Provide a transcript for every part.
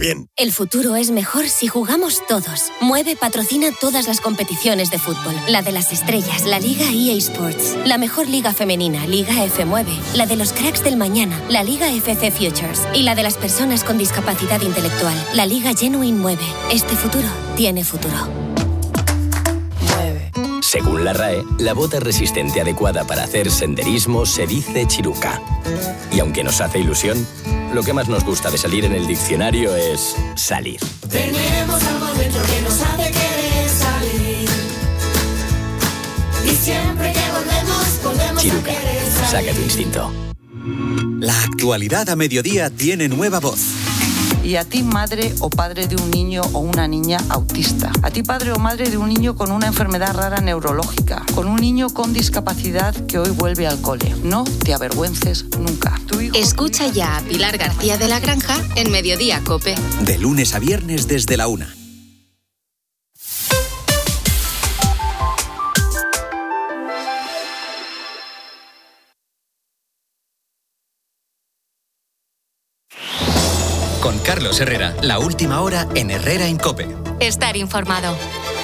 bien. El futuro es mejor si jugamos todos. Mueve patrocina todas las competiciones de fútbol. La de las estrellas, la Liga EA Sports. La mejor liga femenina, Liga F9. La de los cracks del mañana, la Liga FC Futures. Y la de las personas con discapacidad intelectual, la Liga Genuine mueve. Este futuro tiene futuro. Según la RAE, la bota resistente adecuada para hacer senderismo se dice chiruca. Y aunque nos hace ilusión, lo que más nos gusta de salir en el diccionario es salir. Tenemos algo dentro que nos hace querer salir. Y siempre que volvemos Chiruca, a querer salir. saca tu instinto. La actualidad a mediodía tiene nueva voz. Y a ti, madre o padre de un niño o una niña autista. A ti, padre o madre de un niño con una enfermedad rara neurológica. Con un niño con discapacidad que hoy vuelve al cole. No te avergüences nunca. Escucha ya a Pilar García de la Granja en Mediodía COPE. De lunes a viernes desde la 1. Con Carlos Herrera, la última hora en Herrera en COPE. Estar informado.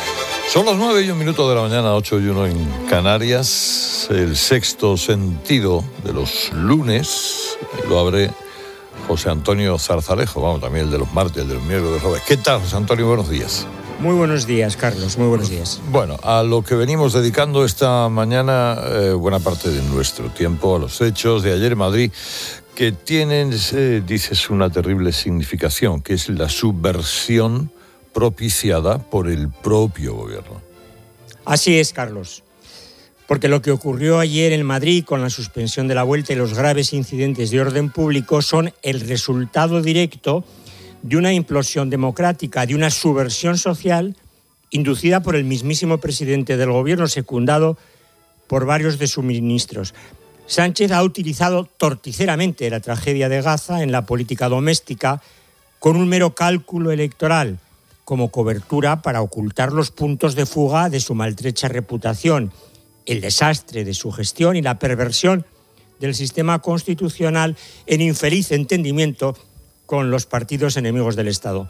Son las 9:01 de la mañana, 8:01 en Canarias. El sexto sentido de los lunes lo abre José Antonio Zarzalejo. Vamos, también el de los martes, el de los miércoles, de los jueves. ¿Qué tal, José Antonio? Buenos días. Muy buenos días, Carlos, muy buenos días. Bueno, a lo que venimos dedicando esta mañana, buena parte de nuestro tiempo, a los hechos de ayer en Madrid, que tienen, dices, una terrible significación, que es la subversión propiciada por el propio gobierno. Así es, Carlos. Porque lo que ocurrió ayer en Madrid con la suspensión de la vuelta y los graves incidentes de orden público son el resultado directo de una implosión democrática, de una subversión social inducida por el mismísimo presidente del gobierno, secundado por varios de sus ministros. Sánchez ha utilizado torticeramente la tragedia de Gaza en la política doméstica con un mero cálculo electoral como cobertura para ocultar los puntos de fuga de su maltrecha reputación, el desastre de su gestión y la perversión del sistema constitucional en infeliz entendimiento con los partidos enemigos del Estado.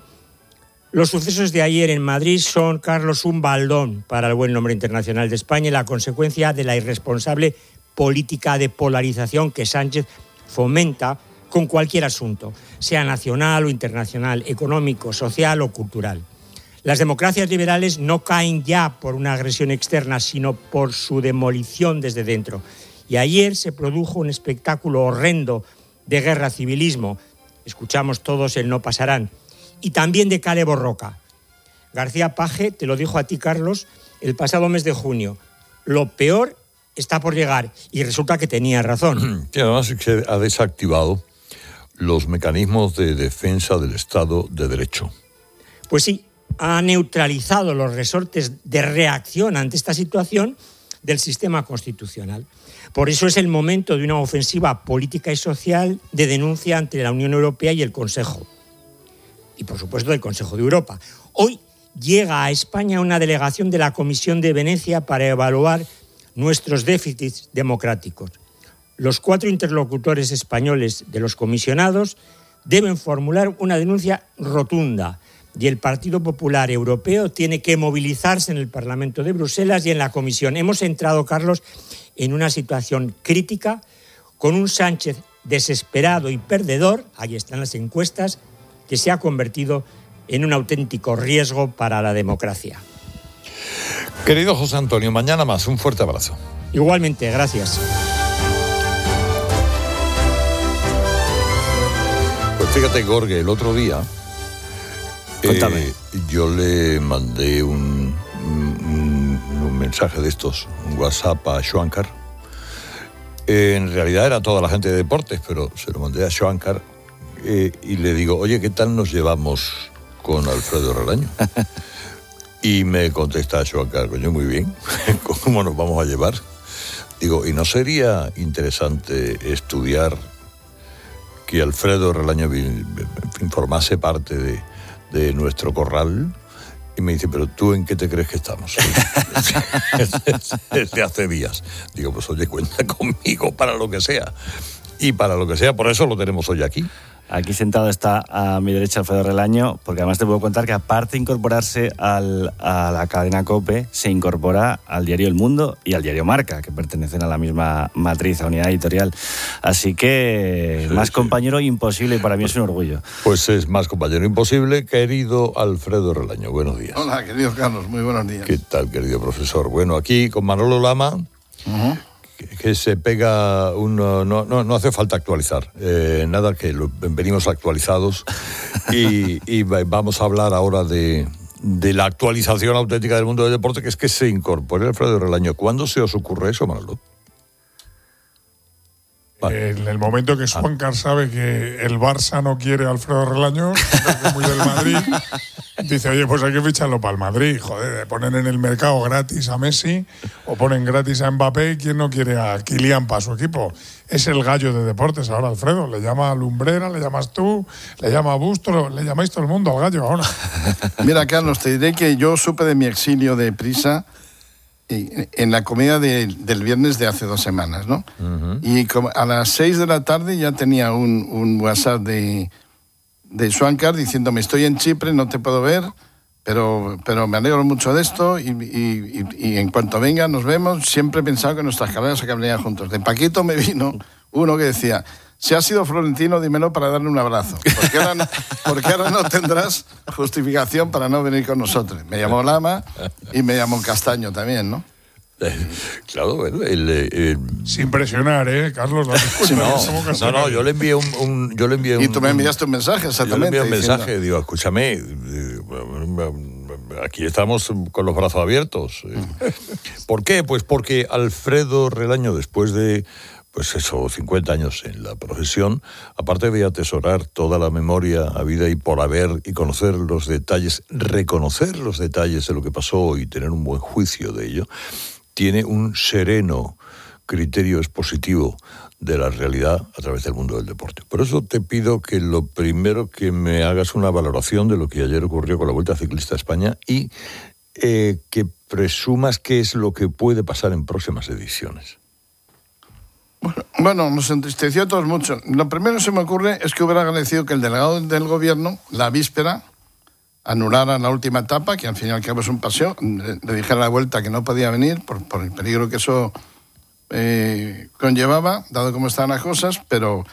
Los sucesos de ayer en Madrid son, Carlos, un baldón para el buen nombre internacional de España y la consecuencia de la irresponsable política de polarización que Sánchez fomenta con cualquier asunto, sea nacional o internacional, económico, social o cultural. Las democracias liberales no caen ya por una agresión externa, sino por su demolición desde dentro. Y ayer se produjo un espectáculo horrendo de guerra civilismo. Escuchamos todos el no pasarán. Y también de Kale Borroka. García Page te lo dijo a ti, Carlos, el pasado mes de junio. Lo peor está por llegar, y resulta que tenía razón. Que además se ha desactivado los mecanismos de defensa del Estado de Derecho. Pues sí, ha neutralizado los resortes de reacción ante esta situación del sistema constitucional. Por eso es el momento de una ofensiva política y social de denuncia ante la Unión Europea y el Consejo. Y por supuesto del Consejo de Europa. Hoy llega a España una delegación de la Comisión de Venecia para evaluar nuestros déficits democráticos. Los 4 interlocutores españoles de los comisionados deben formular una denuncia rotunda y el Partido Popular Europeo tiene que movilizarse en el Parlamento de Bruselas y en la Comisión. Hemos entrado, Carlos, en una situación crítica con un Sánchez desesperado y perdedor, ahí están las encuestas, que se ha convertido en un auténtico riesgo para la democracia. Querido José Antonio, mañana más, un fuerte abrazo. Igualmente, gracias. Pues fíjate, Gorge, el otro día yo le mandé un mensaje de estos, un WhatsApp a Schwankar. En realidad era toda la gente de deportes, pero se lo mandé a Schwankar y le digo, oye, ¿qué tal nos llevamos con Alfredo Relaño? Y me contesta Schwankar, coño, muy bien, ¿cómo nos vamos a llevar? Digo, ¿y no sería interesante estudiar que Alfredo Relaño formase parte de nuestro corral? Y me dice, ¿pero tú en qué te crees que estamos? Desde hace días. Digo, pues oye, cuenta conmigo para lo que sea. Y para lo que sea, por eso lo tenemos hoy aquí. Aquí sentado está a mi derecha Alfredo Relaño, porque además te puedo contar que aparte de incorporarse a la cadena COPE, se incorpora al diario El Mundo y al diario Marca, que pertenecen a la misma matriz, a unidad editorial. Así que más compañero imposible, y para mí es un orgullo. Pues es más compañero imposible, querido Alfredo Relaño. Buenos días. Hola, querido Carlos, muy buenos días. ¿Qué tal, querido profesor? Bueno, aquí con Manolo Lama... Uh-huh. Que se pega no hace falta actualizar nada, que venimos actualizados y vamos a hablar ahora de la actualización auténtica del mundo del deporte, que es que se incorpore Alfredo Relaño. ¿Cuándo se os ocurre eso, Manolo? Vale. En el momento que Juancar sabe que el Barça no quiere a Alfredo Relaño, que es muy del Madrid, dice, oye, pues hay que ficharlo para el Madrid. Joder, ponen en el mercado gratis a Messi o ponen gratis a Mbappé. ¿Quién no quiere a Kylian para su equipo? Es el gallo de deportes ahora, Alfredo. Le llama a Lumbrera, le llamas tú, le llama a Busto, le llamáis todo el mundo al gallo ahora. Mira, Carlos, te diré que yo supe de mi exilio de Prisa en la comida del viernes de hace 2 semanas, ¿no? Uh-huh. Y a las 6 de la tarde ya tenía un WhatsApp de Schwankar diciéndome, estoy en Chipre, no te puedo ver, pero me alegro mucho de esto y en cuanto venga nos vemos. Siempre he pensado que nuestras carreras se acabarían juntos. De Paquito me vino uno que decía, si has sido Florentino, dímelo para darle un abrazo, porque ahora no tendrás justificación para no venir con nosotros. Me llamó Lama y me llamó Castaño también, ¿no? Claro, bueno, sin presionar, Carlos. No, yo le envié un... Y tú me enviaste un mensaje, exactamente. Yo le envié un mensaje, digo, escúchame, aquí estamos con los brazos abiertos. ¿Por qué? Pues porque Alfredo Relaño, después de 50 años en la profesión, aparte de atesorar toda la memoria habida y por haber y conocer los detalles, reconocer los detalles de lo que pasó y tener un buen juicio de ello, tiene un sereno criterio expositivo de la realidad a través del mundo del deporte. Por eso te pido que lo primero que me hagas una valoración de lo que ayer ocurrió con la Vuelta Ciclista a España y que presumas qué es lo que puede pasar en próximas ediciones. Bueno, nos entristeció a todos mucho. Lo primero que se me ocurre es que hubiera agradecido que el delegado del gobierno, la víspera, anulara la última etapa, que al fin y al cabo es un paseo, le dijera a la Vuelta que no podía venir por el peligro que eso conllevaba, dado cómo estaban las cosas, pero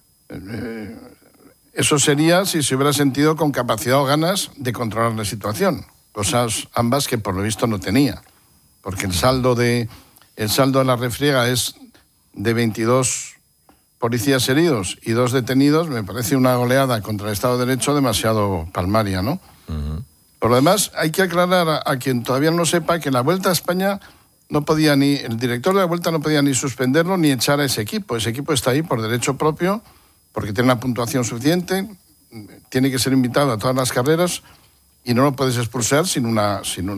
eso sería si se hubiera sentido con capacidad o ganas de controlar la situación, cosas ambas que por lo visto no tenía, porque el saldo de la refriega es de 22 policías heridos y 2 detenidos. Me parece una goleada contra el Estado de Derecho demasiado palmaria, ¿no? Uh-huh. Por lo demás, hay que aclarar a quien todavía no sepa que la Vuelta a España el director de la Vuelta no podía ni suspenderlo ni echar a ese equipo. Ese equipo está ahí por derecho propio, porque tiene una puntuación suficiente, tiene que ser invitado a todas las carreras y no lo puedes expulsar sin una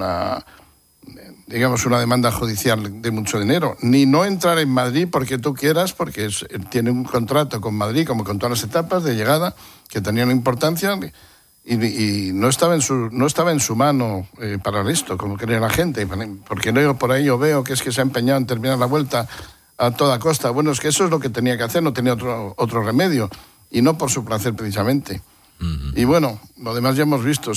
demanda judicial de mucho dinero, ni no entrar en Madrid porque tú quieras, porque tiene un contrato con Madrid, como con todas las etapas de llegada, que tenían importancia, y no estaba en su mano para esto, como quería la gente, porque no, por ahí yo veo que se ha empeñado en terminar la Vuelta a toda costa. Bueno, es que eso es lo que tenía que hacer, no tenía otro remedio, y no por su placer precisamente. Uh-huh. Y bueno, lo demás ya hemos visto,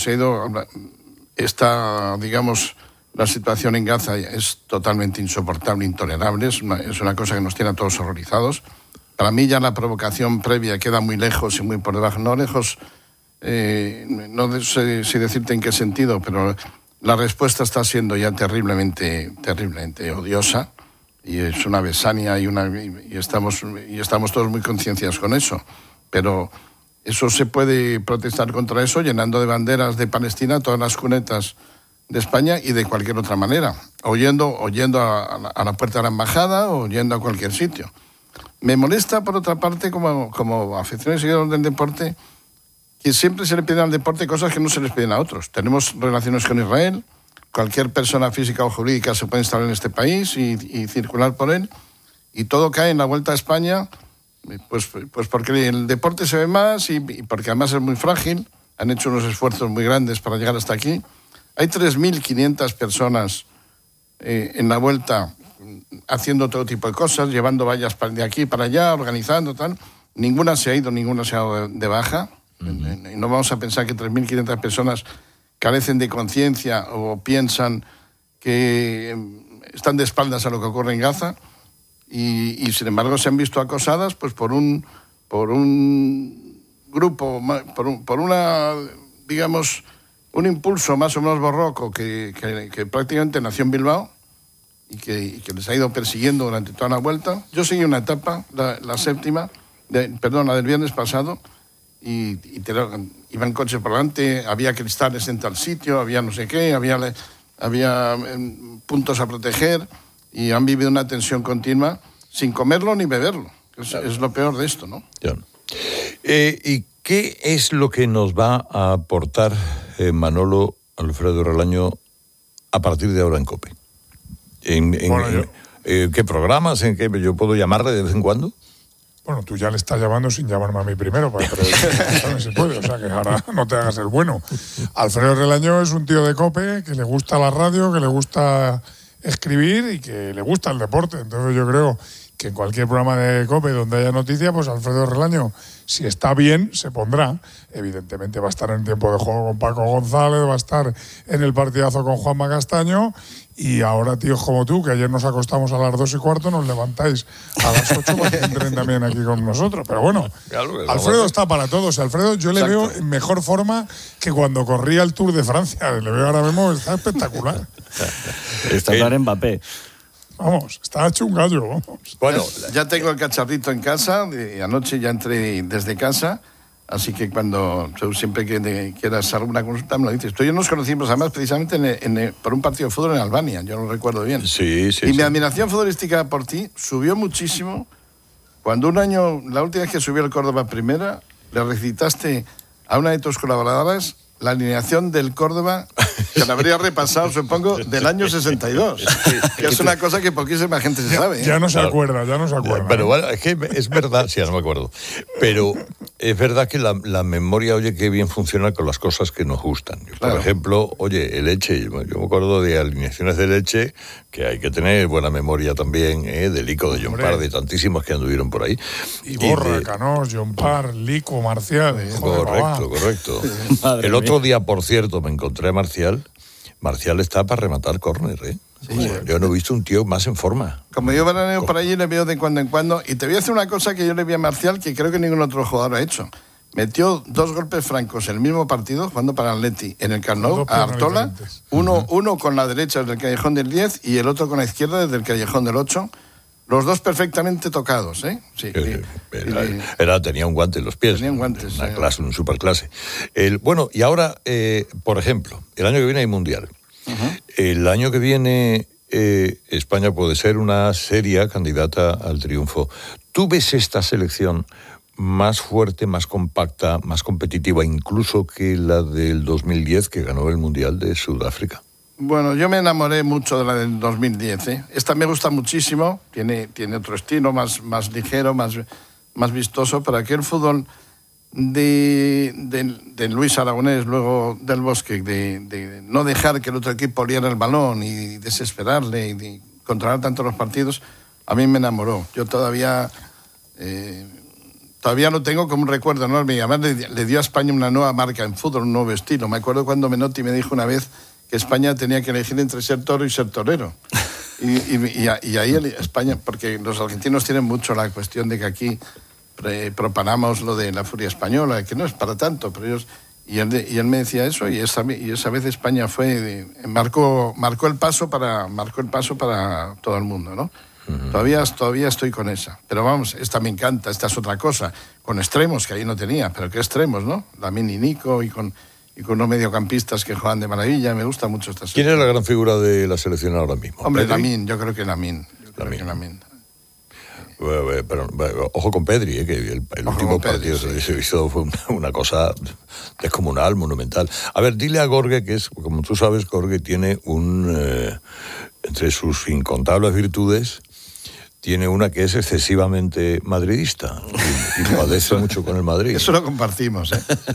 la situación en Gaza es totalmente insoportable, intolerable, es una cosa que nos tiene a todos horrorizados. Para mí ya la provocación previa queda muy lejos y muy por debajo, no lejos, no sé si decirte en qué sentido, pero la respuesta está siendo ya terriblemente odiosa y es una besania y estamos todos muy concienciados con eso, pero eso se puede protestar contra eso llenando de banderas de Palestina todas las cunetas de España y de cualquier otra manera, o yendo a la puerta de la embajada o yendo a cualquier sitio. Me molesta, por otra parte, como aficionado y seguidor del deporte, que siempre se le piden al deporte cosas que no se les piden a otros. Tenemos relaciones con Israel, cualquier persona física o jurídica se puede instalar en este país y circular por él, y todo cae en la Vuelta a España, pues porque el deporte se ve más y porque además es muy frágil, han hecho unos esfuerzos muy grandes para llegar hasta aquí. Hay 3.500 personas en la Vuelta haciendo todo tipo de cosas, llevando vallas de aquí para allá, organizando, tal. ninguna se ha ido de baja. Y no vamos a pensar que 3.500 personas carecen de conciencia o piensan que están de espaldas a lo que ocurre en Gaza y sin embargo se han visto acosadas pues por un grupo, por una, digamos, un impulso más o menos borroco que prácticamente nació en Bilbao y que les ha ido persiguiendo durante toda la vuelta. Yo seguí una etapa, la séptima, la del viernes pasado, y iban coches por delante, había cristales en tal sitio, había no sé qué, había puntos a proteger, y han vivido una tensión continua sin comerlo ni beberlo. Es lo peor de esto, ¿no? Ya. ¿Y qué es lo que nos va a aportar Manolo Alfredo Relaño a partir de ahora en COPE? ¿Qué programas? ¿En qué yo puedo llamarle de vez en cuando? Bueno, tú ya le estás llamando sin llamarme a mí primero, pero también se puede, o sea que ahora no te hagas el bueno. Alfredo Relaño es un tío de COPE que le gusta la radio, que le gusta escribir y que le gusta el deporte. Entonces yo creo que en cualquier programa de COPE donde haya noticia, pues Alfredo Relaño, si está bien, se pondrá. Evidentemente va a estar en tiempo de juego con Paco González, va a estar en el partidazo con Juanma Castaño. Y ahora, tíos como tú, que ayer nos acostamos a las 2:15, nos levantáis a las 8 para que entren también aquí con nosotros. Pero bueno, Alfredo está para todos. Alfredo yo le veo en mejor forma que cuando corría el Tour de Francia. Le veo ahora mismo, está espectacular. Está en Mbappé. Vamos, está hecho un gallo, vamos. Bueno, ya tengo el cacharrito en casa, anoche ya entré desde casa. Así que siempre que quieras alguna consulta me lo dices. Tú y yo nos conocimos además precisamente por un partido de fútbol en Albania, yo lo recuerdo bien. Sí. Y mi admiración futbolística por ti subió muchísimo cuando un año, la última vez que subió el Córdoba Primera, le recitaste a una de tus colaboradoras la alineación del Córdoba, que la habría repasado, supongo, del año 62. Que es una cosa que poquísima gente se sabe. Ya no se acuerda. Pero bueno, es que es verdad, sí, ya no me acuerdo. Pero es verdad que la memoria, oye, qué bien funciona con las cosas que nos gustan. Por ejemplo, oye, el Elche, yo me acuerdo de alineaciones del Elche, que hay que tener buena memoria también, de Lico, de John Parr, de tantísimos que anduvieron por ahí. Y Borra, Canós, John Parr, Lico, Marcial. Correcto. El otro día, por cierto, me encontré a Marcial. Marcial está para rematar córner, Sí. Yo no he visto un tío más en forma. Como yo veraneo por allí, le veo de cuando en cuando. Y te voy a hacer una cosa que yo le vi a Marcial que creo que ningún otro jugador ha hecho. Metió 2 golpes francos en el mismo partido, jugando para Atleti, en el Camp Nou, a Artola. Uno con la derecha desde el callejón del 10 y el otro con la izquierda desde el callejón del 8. Los dos perfectamente tocados, Sí. Tenía un guante en los pies. Tenía un guante, una clase, un superclase. Bueno, y ahora, por ejemplo, el año que viene hay Mundial. El año que viene España puede ser una seria candidata al triunfo. ¿Tú ves esta selección más fuerte, más compacta, más competitiva, incluso que la del 2010, que ganó el Mundial de Sudáfrica? Bueno, yo me enamoré mucho de la del 2010. Esta me gusta muchísimo, tiene otro estilo, más ligero, más vistoso, pero aquel fútbol de Luis Aragonés, luego del Bosque, de no dejar que el otro equipo oliera el balón y desesperarle y de controlar tanto los partidos, a mí me enamoró. Yo todavía lo tengo como un recuerdo enorme y además le dio a España una nueva marca en fútbol, un nuevo estilo. Me acuerdo cuando Menotti me dijo una vez que España tenía que elegir entre ser toro y ser torero. Y ahí España, porque los argentinos tienen mucho la cuestión de que aquí propanamos lo de la furia española, que no es para tanto, pero ellos... Y él me decía eso, y esa vez España marcó el paso para todo el mundo, ¿no? Todavía estoy con esa. Pero vamos, esta me encanta, esta es otra cosa. Con extremos, que ahí no tenía, pero qué extremos, ¿no? Lamine y Nico, y con unos mediocampistas que juegan de maravilla. Me gusta mucho esta selección. ¿Quién es la gran figura de la selección ahora mismo? Hombre, Lamine, yo creo que Lamine. Pero ojo con Pedri, que el último partido se hizo fue una cosa descomunal, monumental. A ver, dile a Gorge que es, como tú sabes, Gorge tiene entre sus incontables virtudes, tiene una que es excesivamente madridista y padece mucho con el Madrid. Eso lo compartimos,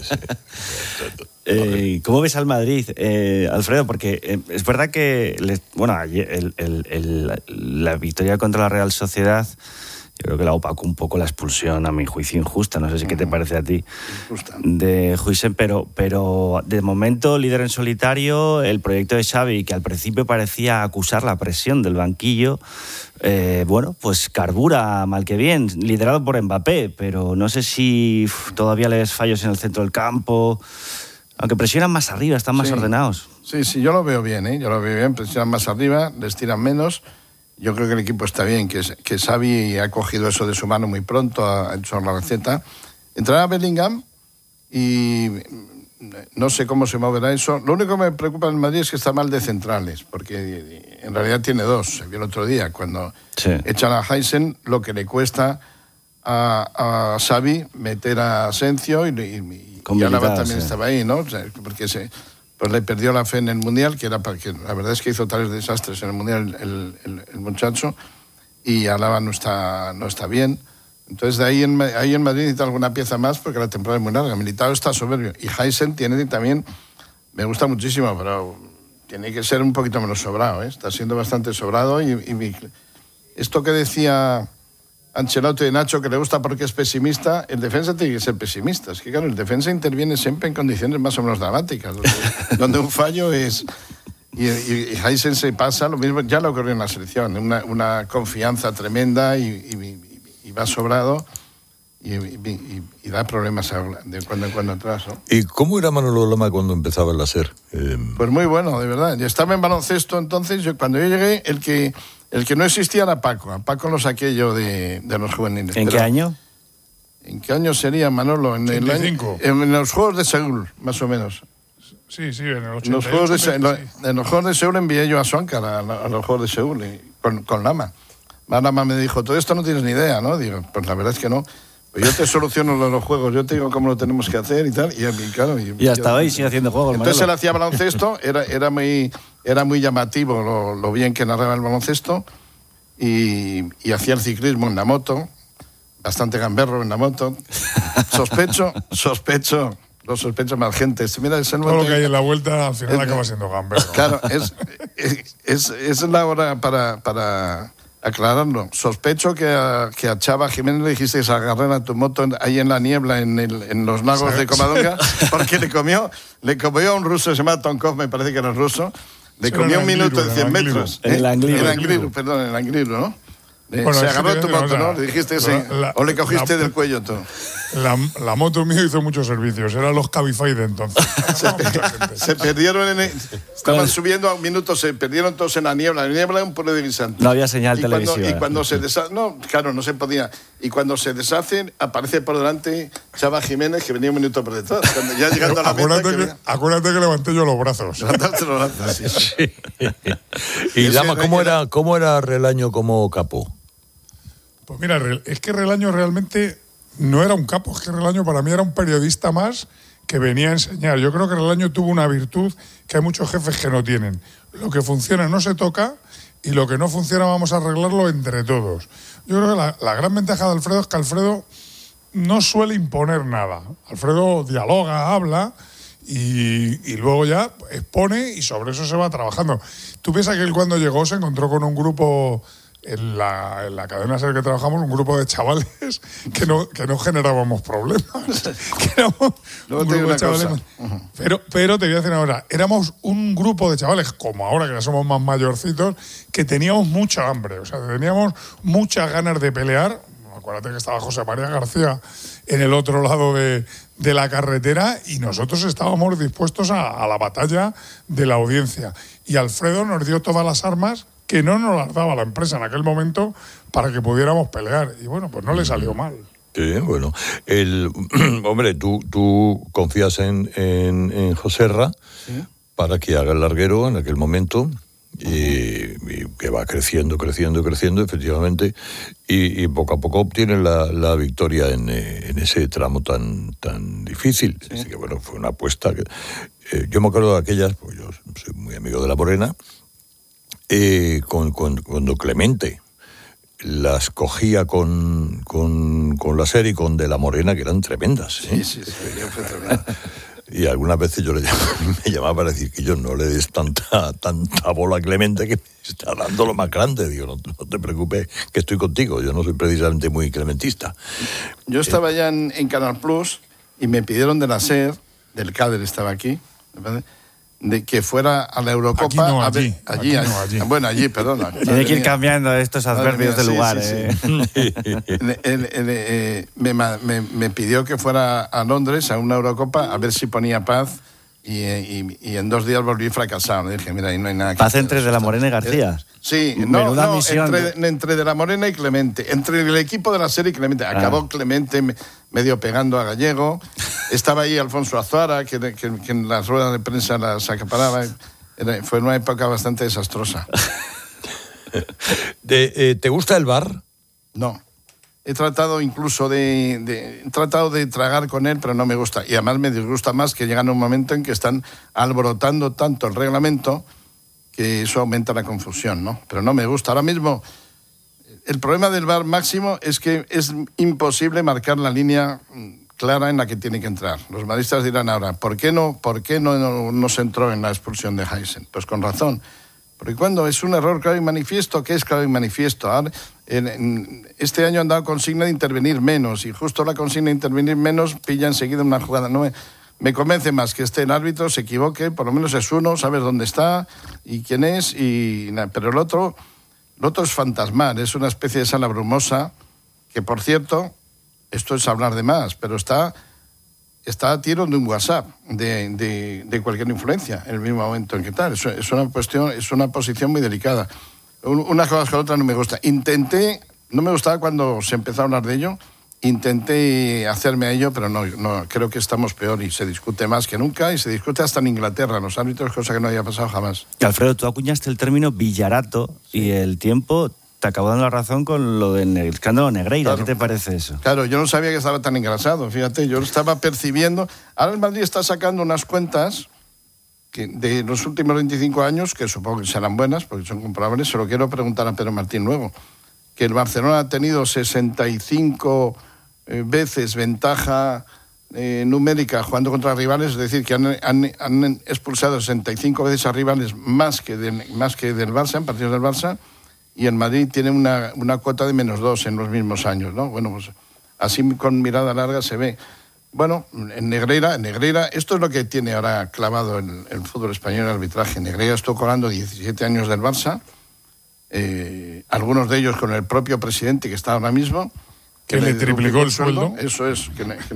¿Cómo ves al Madrid, Alfredo? Porque es verdad que ayer la victoria contra la Real Sociedad Yo creo que la opacó un poco la expulsión, a mi juicio, injusta. No sé si qué te parece a ti Injusta. de Huijsen, pero de momento, líder en solitario, el proyecto de Xavi, que al principio parecía acusar la presión del banquillo, bueno, pues carbura mal que bien, liderado por Mbappé, pero no sé si todavía le ves fallos en el centro del campo, aunque presionan más arriba, están más ordenados. Sí, yo lo veo bien, yo lo veo bien, presionan más arriba, les tiran menos. Yo creo que el equipo está bien, que Xavi ha cogido eso de su mano muy pronto, ha hecho la receta. Entrará Bellingham y no sé cómo se moverá eso. Lo único que me preocupa en Madrid es que está mal de centrales, porque en realidad tiene dos. Se vio el otro día, cuando echan a Huijsen, lo que le cuesta a Xavi meter a Asensio y Álava también estaba ahí, ¿no? O sea, porque pues le perdió la fe en el Mundial, que la verdad es que hizo tales desastres en el Mundial el muchacho, y Álava no está bien. Entonces ahí en Madrid necesita alguna pieza más porque la temporada es muy larga. Militao está soberbio y Huijsen tiene también, me gusta muchísimo, pero tiene que ser un poquito menos sobrado, está siendo bastante sobrado y esto que decía Ancelotti de Nacho, que le gusta porque es pesimista, el defensa tiene que ser pesimista. Es que claro, el defensa interviene siempre en condiciones más o menos dramáticas, donde un fallo es... Y Huijsen se pasa, lo mismo ya lo ocurrió en la selección, una confianza tremenda y va sobrado y da problemas de cuando en cuando atrás, ¿no? ¿Y cómo era Manolo Lama cuando empezaba en la SER? Pues muy bueno, de verdad. Yo estaba en baloncesto entonces, cuando yo llegué, el que no existía era Paco. A Paco lo saqué yo de los juveniles. ¿En qué año? ¿En qué año sería, Manolo? En los Juegos de Seúl, más o menos. Sí, en el 88. En los Juegos de Seúl envié yo a Swankar a los Juegos de Seúl con Lama. Lama me dijo, todo esto no tienes ni idea, ¿no? Digo, pues la verdad es que no. Pues yo te soluciono los juegos, yo te digo cómo lo tenemos que hacer y tal. Y claro, y hasta hoy sigue haciendo juegos. Entonces él hacía baloncesto, era muy llamativo lo bien que narraba el baloncesto y hacía el ciclismo en la moto, bastante gamberro en la moto. Sospecho, lo sospecho más gente. Mira, todo lo que hay en la vuelta al final acaba siendo gamberro. Claro, es la hora para aclararlo. Sospecho que a Chava Jiménez le dijiste que se agarrara tu moto ahí en la niebla, en los lagos de Covadonga, porque le comió a un ruso, se llama Tonkov, me parece que era ruso, le comió un minuto de 100 metros. En el Angliru, ¿no? Bueno, se agarró tu moto, ¿no? Le dijiste o le cogiste del cuello tú. La moto mía hizo muchos servicios, eran los Cabify de entonces. Se perdieron estaban subiendo a un minuto, se perdieron todos en la niebla. La niebla es un pueblo de guisante. No había señal televisiva. Y cuando se deshacen, no, claro, no se podía. Y cuando se deshacen, aparece por delante Chava Jiménez, que venía un minuto por detrás. Cuando ya llegando a la meta... Acuérdate que levanté yo los brazos. Levantaste los brazos, sí. Y Lama, ¿cómo era Relaño como capo? Pues mira, es que Relaño realmente no era un capo, es que Relaño para mí era un periodista más que venía a enseñar. Yo creo que Relaño tuvo una virtud que hay muchos jefes que no tienen. Lo que funciona no se toca y lo que no funciona vamos a arreglarlo entre todos. Yo creo que la gran ventaja de Alfredo es que Alfredo no suele imponer nada. Alfredo dialoga, habla y luego ya expone y sobre eso se va trabajando. Tú piensas que él cuando llegó se encontró con un grupo... En la cadena SER que trabajamos, un grupo de chavales que no generábamos problemas. Un grupo de chavales. Pero te voy a decir ahora, éramos un grupo de chavales, como ahora que ya somos más mayorcitos, que teníamos mucha hambre, o sea, teníamos muchas ganas de pelear. Acuérdate que estaba José María García en el otro lado de la carretera y nosotros estábamos dispuestos a la batalla de la audiencia. Y Alfredo nos dio todas las armas que no nos las daba la empresa en aquel momento para que pudiéramos pelear. Y bueno, pues no le salió mal. Sí, bueno. Hombre, tú confías en Joserra, ¿sí?, para que haga el larguero en aquel momento y que va creciendo, efectivamente, y poco a poco obtiene la victoria en ese tramo tan difícil. Sí. Así que bueno, fue una apuesta que... yo me acuerdo de aquellas, pues yo soy muy amigo de La Morena, cuando Clemente las cogía con la SER y con De La Morena, que eran tremendas. Sí, fue tremenda. Y algunas veces me llamaba para decir que yo no le des tanta bola a Clemente, que me está dando lo más grande. Digo, no te preocupes, que estoy contigo. Yo no soy precisamente muy clementista. Yo estaba ya en Canal Plus y me pidieron de la SER, del CADER estaba aquí, de que fuera a la Eurocopa. Aquí no, allí. Bueno, allí, perdona. Tiene que ir cambiando estos adverbios de lugar. Me pidió que fuera a Londres a una Eurocopa a ver si ponía paz y en 2 días volví fracasado. Dije, mira, ahí no hay nada que ¿Paz hacer, entre De la Morena y García? Sí, Menuda misión. entre De la Morena y Clemente, entre el equipo de la serie y Clemente. Acabó Clemente medio pegando a Gallego. Estaba ahí Alfonso Azuara, que en las ruedas de prensa las acaparaba. Fue una época bastante desastrosa. ¿Te gusta el VAR? No. He tratado incluso de tragar con él, pero no me gusta. Y además me disgusta más que llegan un momento en que están alborotando tanto el reglamento que eso aumenta la confusión, ¿no? Pero no me gusta. Ahora mismo, el problema del VAR máximo es que es imposible marcar la línea clara en la que tiene que entrar. Los madridistas dirán ahora, ¿por qué no se entró en la expulsión de Heisen? Pues con razón. Porque cuando es un error claro y manifiesto, ¿qué es claro y manifiesto? Ahora, este año han dado consigna de intervenir menos y justo la consigna de intervenir menos pilla enseguida una jugada. No me convence más que el árbitro se equivoque, por lo menos es uno, sabes dónde está y quién es, pero el otro es fantasmal, es una especie de sala brumosa que, por cierto, esto es hablar de más, pero está a tiro de un WhatsApp, de cualquier influencia, en el mismo momento en que tal. Es una posición muy delicada. Unas cosas que otras no me gusta. No me gustaba cuando se empezó a hablar de ello, intenté hacerme a ello, pero no, creo que estamos peor y se discute más que nunca y se discute hasta en Inglaterra, los árbitros, cosa que no había pasado jamás. Y Alfredo, tú acuñaste el término villarato y el tiempo te acabó dando la razón con lo del escándalo Negreira. Claro. ¿Qué te parece eso? Claro, yo no sabía que estaba tan engrasado, fíjate, yo lo estaba percibiendo. Ahora el Madrid está sacando unas cuentas de los últimos 25 años, que supongo que serán buenas, porque son comprobables. Se lo quiero preguntar a Pedro Martín luego, que el Barcelona ha tenido 65 veces ventaja numérica jugando contra rivales, es decir, que han expulsado 65 veces a rivales más que del Barça, en partidos del Barça, y el Madrid tiene una cuota de -2 en los mismos años, ¿no? Bueno, pues así con mirada larga se ve. Bueno, en Negreira, esto es lo que tiene ahora clavado el fútbol español, el arbitraje. Negreira estuvo cobrando 17 años del Barça, algunos de ellos con el propio presidente que está ahora mismo. Que le triplicó el sueldo. Eso es.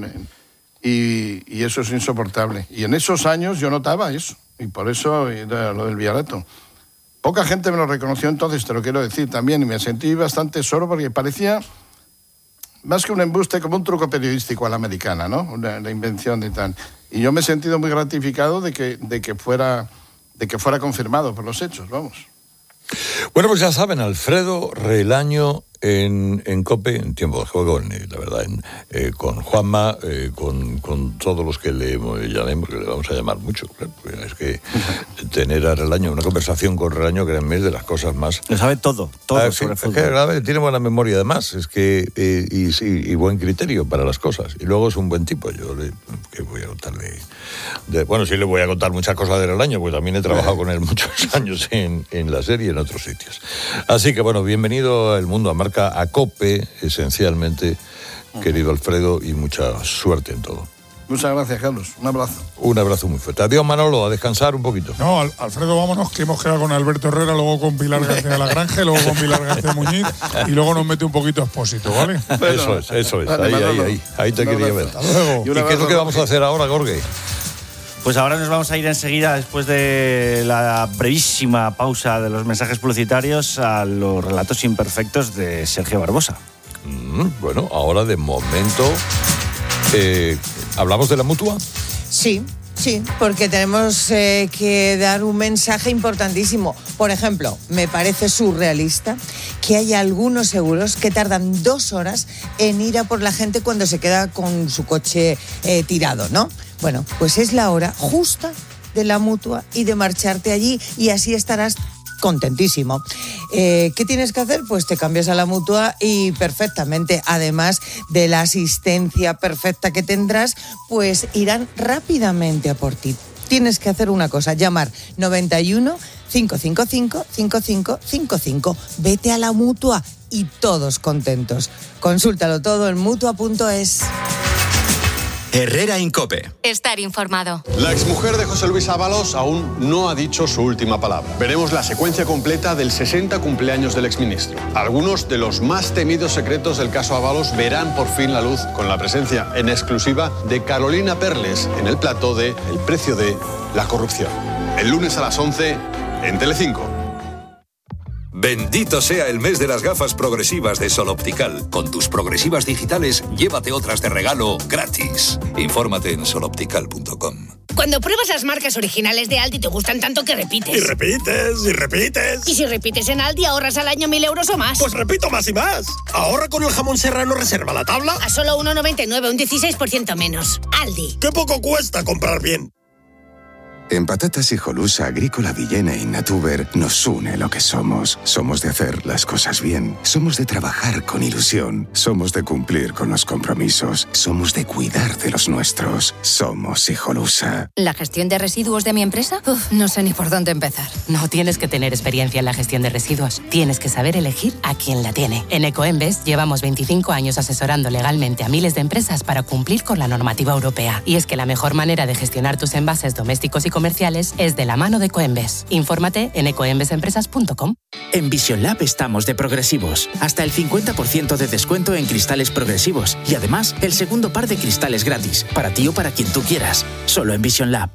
Y eso es insoportable. Y en esos años yo notaba eso. Y por eso era lo del villarato. Poca gente me lo reconoció entonces, te lo quiero decir también. Y me sentí bastante solo porque parecía más que un embuste, como un truco periodístico a la americana, ¿no? La invención de tal. Y yo me he sentido muy gratificado de que fuera confirmado por los hechos, vamos. Bueno, pues ya saben, Alfredo Relaño en COPE, en tiempo de juego, la verdad, con Juanma, con todos los que le llamemos, que le vamos a llamar mucho. Claro, es que tener a Relaño, una conversación con Relaño, créanme, es de las cosas más... Lo sabe todo sobre fútbol. Es que tiene buena memoria además, es que y buen criterio para las cosas. Y luego es un buen tipo. ¿Qué voy a contarle? Bueno, sí le voy a contar muchas cosas de Relaño, porque también he trabajado con él muchos años en la serie y en otros sitios. Así que bueno, bienvenido al Mundo a Marca, a COPE, esencialmente, querido Alfredo, y mucha suerte en todo. Muchas gracias, Carlos. Un abrazo. Un abrazo muy fuerte. Adiós, Manolo, a descansar un poquito. No, Alfredo, vámonos, que hemos quedado con Alberto Herrera, luego con Pilar García de la Granja, luego con Pilar García Muñiz, y luego nos mete un poquito Expósito, ¿vale? Bueno, eso es. Vale, ahí te quería ver. Hasta luego. ¿Y qué es lo que vamos a hacer ahora, Gorge? Pues ahora nos vamos a ir enseguida, después de la brevísima pausa de los mensajes publicitarios, a los relatos imperfectos de Sergio Barbosa. Bueno, ahora de momento, ¿hablamos de la Mutua? Sí, porque tenemos que dar un mensaje importantísimo. Por ejemplo, me parece surrealista que haya algunos seguros que tardan 2 horas en ir a por la gente cuando se queda con su coche tirado, ¿no? Bueno, pues es la hora justa de la Mutua y de marcharte allí, y así estarás contentísimo. ¿Qué tienes que hacer? Pues te cambias a la Mutua y perfectamente, además de la asistencia perfecta que tendrás, pues irán rápidamente a por ti. Tienes que hacer una cosa, llamar 91 555 5555. Vete a la Mutua y todos contentos. Consúltalo todo en mutua.es. Herrera Incope. Estar informado. La exmujer de José Luis Ábalos aún no ha dicho su última palabra. Veremos la secuencia completa del 60 cumpleaños del exministro. Algunos de los más temidos secretos del caso Ábalos verán por fin la luz con la presencia en exclusiva de Carolina Perles en el plató de El precio de la corrupción. El lunes a las 11 en Telecinco. Bendito sea el mes de las gafas progresivas de Sol Optical. Con tus progresivas digitales, llévate otras de regalo gratis. Infórmate en soloptical.com. Cuando pruebas las marcas originales de Aldi te gustan tanto que repites. Y repites, y repites. Y si repites en Aldi ahorras al año 1.000 euros o más. Pues repito más y más. Ahorra con el jamón serrano reserva la tabla. A solo 1,99, un 16% menos. Aldi. ¡Qué poco cuesta comprar bien! En Patatas Hijolusa, Agrícola Villena y Natuber nos une lo que somos. Somos de hacer las cosas bien. Somos de trabajar con ilusión. Somos de cumplir con los compromisos. Somos de cuidar de los nuestros. Somos Hijolusa. ¿La gestión de residuos de mi empresa? No sé ni por dónde empezar. No tienes que tener experiencia en la gestión de residuos. Tienes que saber elegir a quien la tiene. En Ecoembes llevamos 25 años asesorando legalmente a miles de empresas para cumplir con la normativa europea. Y es que la mejor manera de gestionar tus envases domésticos y comerciales es de la mano de Ecoembes. Infórmate en ecoembesempresas.com. En Vision Lab estamos de progresivos. Hasta el 50% de descuento en cristales progresivos. Y además, el segundo par de cristales gratis. Para ti o para quien tú quieras. Solo en Vision Lab.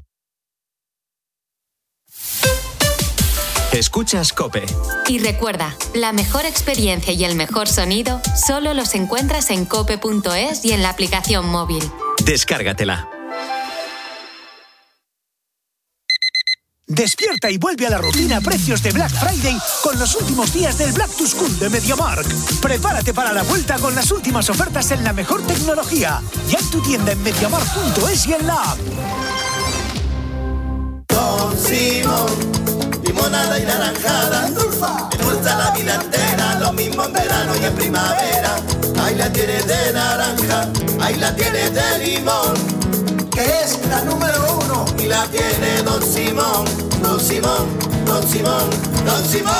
Escuchas COPE. Y recuerda, la mejor experiencia y el mejor sonido solo los encuentras en cope.es y en la aplicación móvil. Descárgatela. Despierta y vuelve a la rutina a precios de Black Friday con los últimos días del Black to School de MediaMarkt. Prepárate para la vuelta con las últimas ofertas en la mejor tecnología. Ya en tu tienda en MediaMarkt.es y en la app. Don Simón, limonada y naranjada, endulza la vida entera, lo mismo en verano y en primavera. Ahí la tienes de naranja, ahí la tienes de limón, que es la número 1 y la tiene Don Simón, Don Simón, Don Simón, Don Simón.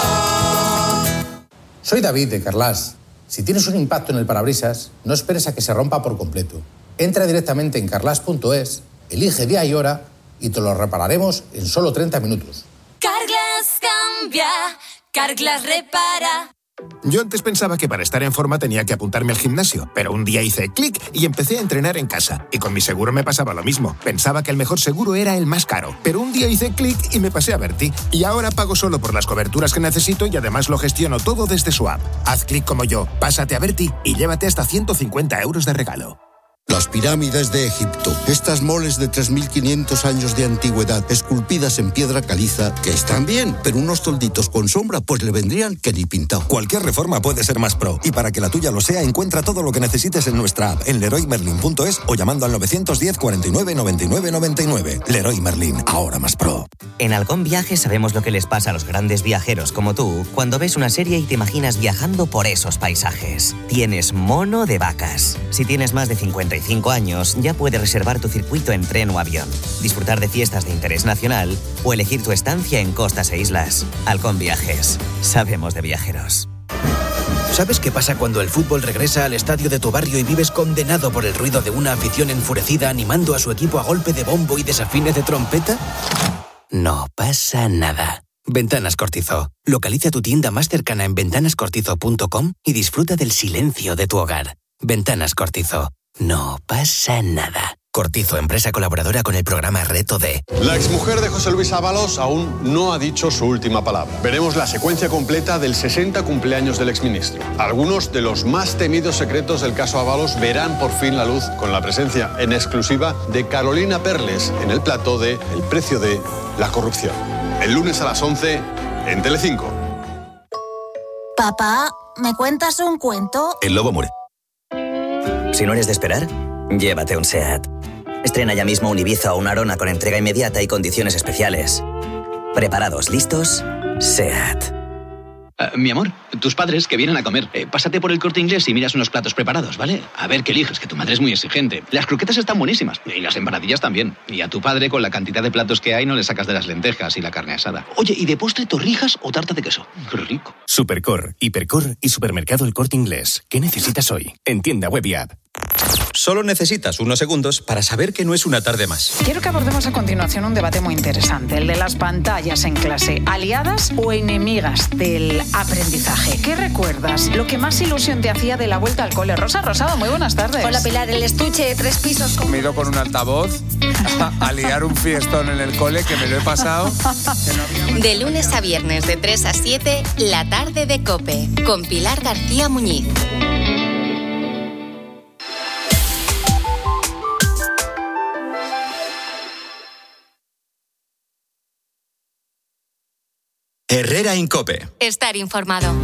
Soy David de Carlas. Si tienes un impacto en el parabrisas, no esperes a que se rompa por completo. Entra directamente en carlas.es, elige día y hora y te lo repararemos en solo 30 minutos. Carglass cambia, Carglass repara. Yo antes pensaba que para estar en forma tenía que apuntarme al gimnasio, pero un día hice clic y empecé a entrenar en casa. Y con mi seguro me pasaba lo mismo. Pensaba que el mejor seguro era el más caro, pero un día hice clic y me pasé a Berti. Y ahora pago solo por las coberturas que necesito y además lo gestiono todo desde su app. Haz clic como yo, pásate a Berti y llévate hasta 150 euros de regalo. Las pirámides de Egipto, estas moles de 3.500 años de antigüedad, esculpidas en piedra caliza, que están bien, pero unos tolditos con sombra, pues le vendrían que ni pintado. Cualquier reforma puede ser más pro, y para que la tuya lo sea, encuentra todo lo que necesites en nuestra app, en leroymerlin.es o llamando al 910 49 99 99. Leroy Merlin, ahora más pro. En Halcón Viajes sabemos lo que les pasa a los grandes viajeros como tú cuando ves una serie y te imaginas viajando por esos paisajes. Tienes mono de vacas. Si tienes más de 55 años, ya puedes reservar tu circuito en tren o avión, disfrutar de fiestas de interés nacional o elegir tu estancia en costas e islas. Halcón Viajes. Sabemos de viajeros. ¿Sabes qué pasa cuando el fútbol regresa al estadio de tu barrio y vives condenado por el ruido de una afición enfurecida animando a su equipo a golpe de bombo y desafines de trompeta? No pasa nada. Ventanas Cortizo. Localiza tu tienda más cercana en ventanascortizo.com y disfruta del silencio de tu hogar. Ventanas Cortizo. No pasa nada. Cortizo, empresa colaboradora con el programa Reto D. La exmujer de José Luis Ábalos aún no ha dicho su última palabra. Veremos la secuencia completa del 60 cumpleaños del exministro. Algunos de los más temidos secretos del caso Ábalos verán por fin la luz con la presencia en exclusiva de Carolina Perles en el plató de El precio de la corrupción. El lunes a las 11 en Telecinco. Papá, ¿me cuentas un cuento? El lobo muere. Si no eres de esperar, llévate un SEAT. Estrena ya mismo un Ibiza o un Arona con entrega inmediata y condiciones especiales. ¿Preparados? ¿Listos? SEAT. Mi amor, tus padres que vienen a comer. Pásate por el Corte Inglés y miras unos platos preparados, ¿vale? A ver qué eliges, que tu madre es muy exigente. Las croquetas están buenísimas. Y las empanadillas también. Y a tu padre, con la cantidad de platos que hay, no le sacas de las lentejas y la carne asada. Oye, ¿y de postre torrijas o tarta de queso? ¡Qué rico! Supercor, Hipercor y Supermercado El Corte Inglés. ¿Qué necesitas hoy? En tienda web y app. Solo necesitas unos segundos para saber que no es una tarde más. Quiero que abordemos a continuación un debate muy interesante, el de las pantallas en clase, aliadas o enemigas del aprendizaje. ¿Qué recuerdas? Lo que más ilusión te hacía de la vuelta al cole. Rosa Rosado, muy buenas tardes. Hola Pilar, el estuche de 3 pisos. Me he ido con un altavoz a liar un fiestón en el cole que me lo he pasado. De lunes a viernes de 3 a 7, la tarde de COPE, con Pilar García Muñiz. Herrera Incope. Estar informado.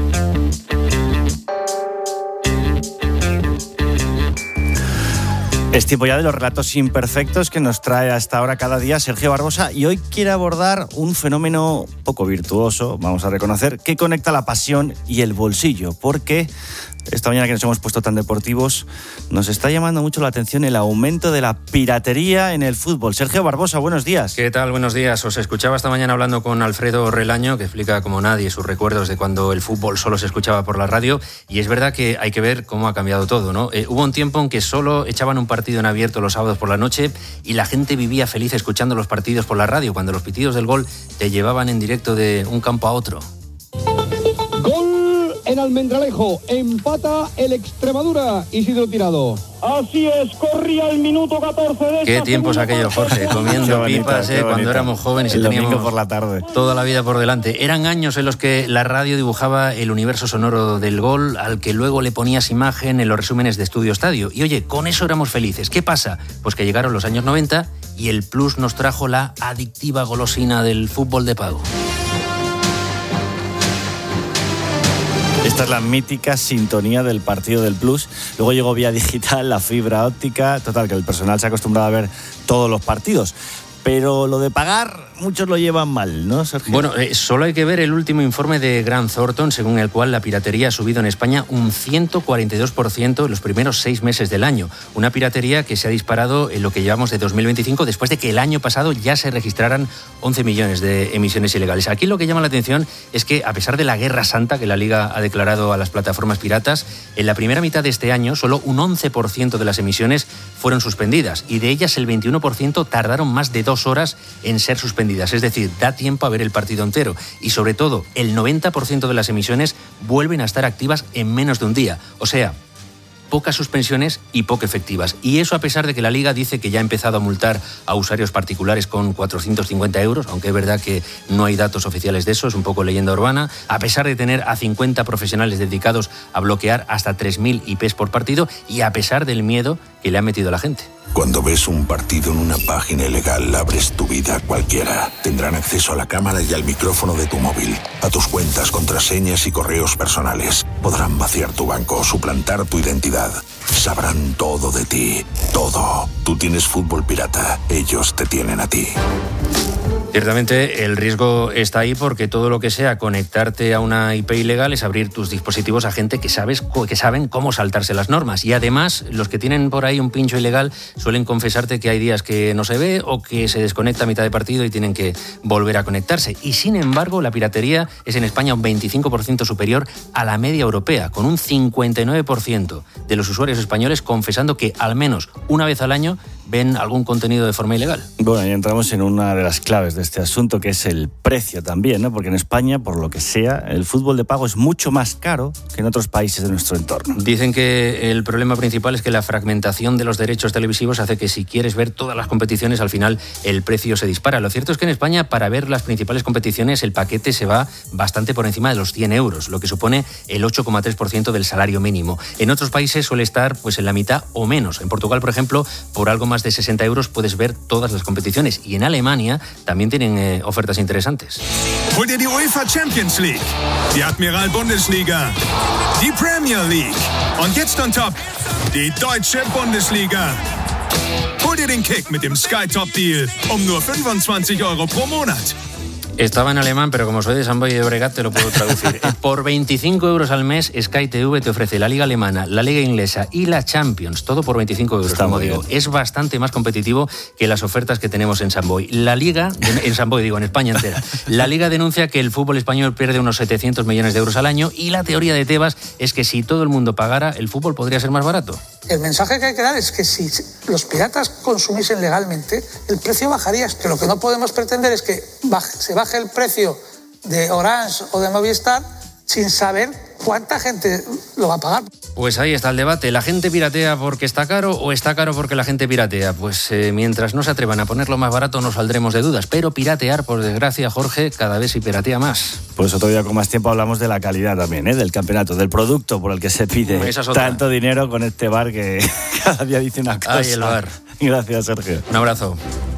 Es tiempo ya de los relatos imperfectos que nos trae hasta ahora cada día Sergio Barbosa, y hoy quiere abordar un fenómeno poco virtuoso, vamos a reconocer, que conecta la pasión y el bolsillo, porque esta mañana que nos hemos puesto tan deportivos, nos está llamando mucho la atención el aumento de la piratería en el fútbol. Sergio Barbosa, buenos días. ¿Qué tal? Buenos días. Os escuchaba esta mañana hablando con Alfredo Relaño, que explica como nadie sus recuerdos de cuando el fútbol solo se escuchaba por la radio, y es verdad que hay que ver cómo ha cambiado todo, ¿no? Hubo un tiempo en que solo echaban un partido en abierto los sábados por la noche y la gente vivía feliz escuchando los partidos por la radio, cuando los pitidos del gol te llevaban en directo de un campo a otro. En Almendralejo, empata el Extremadura, Isidro Tirado. Así es, corría el minuto 14 de Qué tiempos aquellos, Jorge, comiendo pipas cuando éramos jóvenes y teníamos por la tarde. Toda la vida por delante. Eran años en los que la radio dibujaba el universo sonoro del gol, al que luego le ponías imagen en los resúmenes de Estudio Estadio. Y oye, con eso éramos felices. ¿Qué pasa? Pues que llegaron los años 90 y el Plus nos trajo la adictiva golosina del fútbol de pago. Esta es la mítica sintonía del partido del Plus. Luego llegó vía digital, la fibra óptica. Total, que el personal se ha acostumbrado a ver todos los partidos. Pero lo de pagar, muchos lo llevan mal, ¿no, Sergio? Bueno, solo hay que ver el último informe de Grant Thornton, según el cual la piratería ha subido en España un 142% en los primeros 6 meses del año. Una piratería que se ha disparado en lo que llevamos de 2025, después de que el año pasado ya se registraran 11 millones de emisiones ilegales. Aquí lo que llama la atención es que, a pesar de la guerra santa que la Liga ha declarado a las plataformas piratas, en la primera mitad de este año solo un 11% de las emisiones fueron suspendidas, y de ellas el 21% tardaron más de 2 horas en ser suspendidas. Es decir, da tiempo a ver el partido entero. Y sobre todo, el 90% de las emisiones vuelven a estar activas en menos de un día. O sea, pocas suspensiones y poco efectivas. Y eso a pesar de que la Liga dice que ya ha empezado a multar a usuarios particulares con 450 euros, aunque es verdad que no hay datos oficiales de eso, es un poco leyenda urbana, a pesar de tener a 50 profesionales dedicados a bloquear hasta 3.000 IPs por partido, y a pesar del miedo que le ha metido a la gente. Cuando ves un partido en una página ilegal, abres tu vida a cualquiera. Tendrán acceso a la cámara y al micrófono de tu móvil, a tus cuentas, contraseñas y correos personales. Podrán vaciar tu banco, suplantar tu identidad. Sabrán todo de ti, todo. Tú tienes fútbol pirata, ellos te tienen a ti. Ciertamente el riesgo está ahí, porque todo lo que sea conectarte a una IP ilegal es abrir tus dispositivos a gente que saben cómo saltarse las normas. Y además, los que tienen por ahí un pincho ilegal suelen confesarte que hay días que no se ve o que se desconecta a mitad de partido y tienen que volver a conectarse. Y sin embargo, la piratería es en España un 25% superior a la media europea, con un 59% de los usuarios españoles confesando que al menos una vez al año ven algún contenido de forma ilegal. Bueno, y entramos en una de las claves de este asunto, que es el precio también, ¿no? Porque en España, por lo que sea, el fútbol de pago es mucho más caro que en otros países de nuestro entorno. Dicen que el problema principal es que la fragmentación de los derechos televisivos hace que, si quieres ver todas las competiciones, al final el precio se dispara. Lo cierto es que en España, para ver las principales competiciones, el paquete se va bastante por encima de los 100 euros, lo que supone el 8,3% del salario mínimo. En otros países suele estar pues en la mitad o menos. En Portugal, por ejemplo, por algo más de 60 euros puedes ver todas las competiciones. Y en Alemania también tienen ofertas interesantes. Hol dir die UEFA Champions League, die Admiral Bundesliga, die Premier League und jetzt on top die Deutsche Bundesliga. Hol dir den Kick mit dem Sky Top Deal nur 25 Euro pro Monat. Estaba en alemán, pero como soy de Sant Boi de Llobregat te lo puedo traducir. Por 25 euros al mes, Sky TV te ofrece la Liga Alemana, la Liga Inglesa y la Champions, todo por 25 euros, Está como muy digo. bien. Es bastante más competitivo que las ofertas que tenemos en Sant Boi. La Liga, en Sant Boi digo, en España entera. La Liga denuncia que el fútbol español pierde unos 700 millones de euros al año y la teoría de Tebas es que si todo el mundo pagara, el fútbol podría ser más barato. El mensaje que hay que dar es que si los piratas consumiesen legalmente, el precio bajaría. Que lo que no podemos pretender es que se baje el precio de Orange o de Movistar sin saber cuánta gente lo va a pagar. Pues ahí está el debate. ¿La gente piratea porque está caro o está caro porque la gente piratea? Pues mientras no se atrevan a ponerlo más barato no saldremos de dudas. Pero piratear, por desgracia, Jorge, cada vez se piratea más. Pues otro día con más tiempo hablamos de la calidad también, del campeonato, del producto por el que se pide tanto dinero con este bar que cada día dice una cosa. Ay, el bar. Gracias, Sergio. Un abrazo.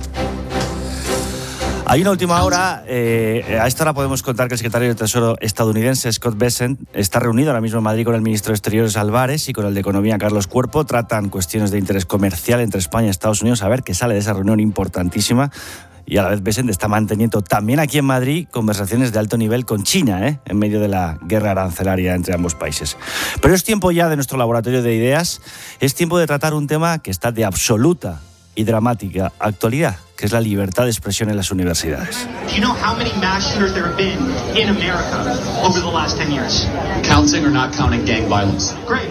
Hay una última hora. A esta hora podemos contar que el secretario de Tesoro estadounidense, Scott Bessent, está reunido ahora mismo en Madrid con el ministro de Exteriores, Álvarez, y con el de Economía, Carlos Cuerpo. Tratan cuestiones de interés comercial entre España y Estados Unidos. A ver qué sale de esa reunión importantísima. Y a la vez Bessent está manteniendo también aquí en Madrid conversaciones de alto nivel con China, en medio de la guerra arancelaria entre ambos países. Pero es tiempo ya de nuestro laboratorio de ideas. Es tiempo de tratar un tema que está de absoluta y dramática actualidad, que es la libertad de expresión en las universidades. Do you know how many mass shooters there have been in America over the last 10 years? Counting or not counting gang violence? Great.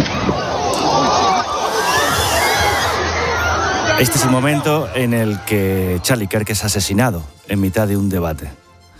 Este es el momento en el que Charlie Kirk es asesinado en mitad de un debate.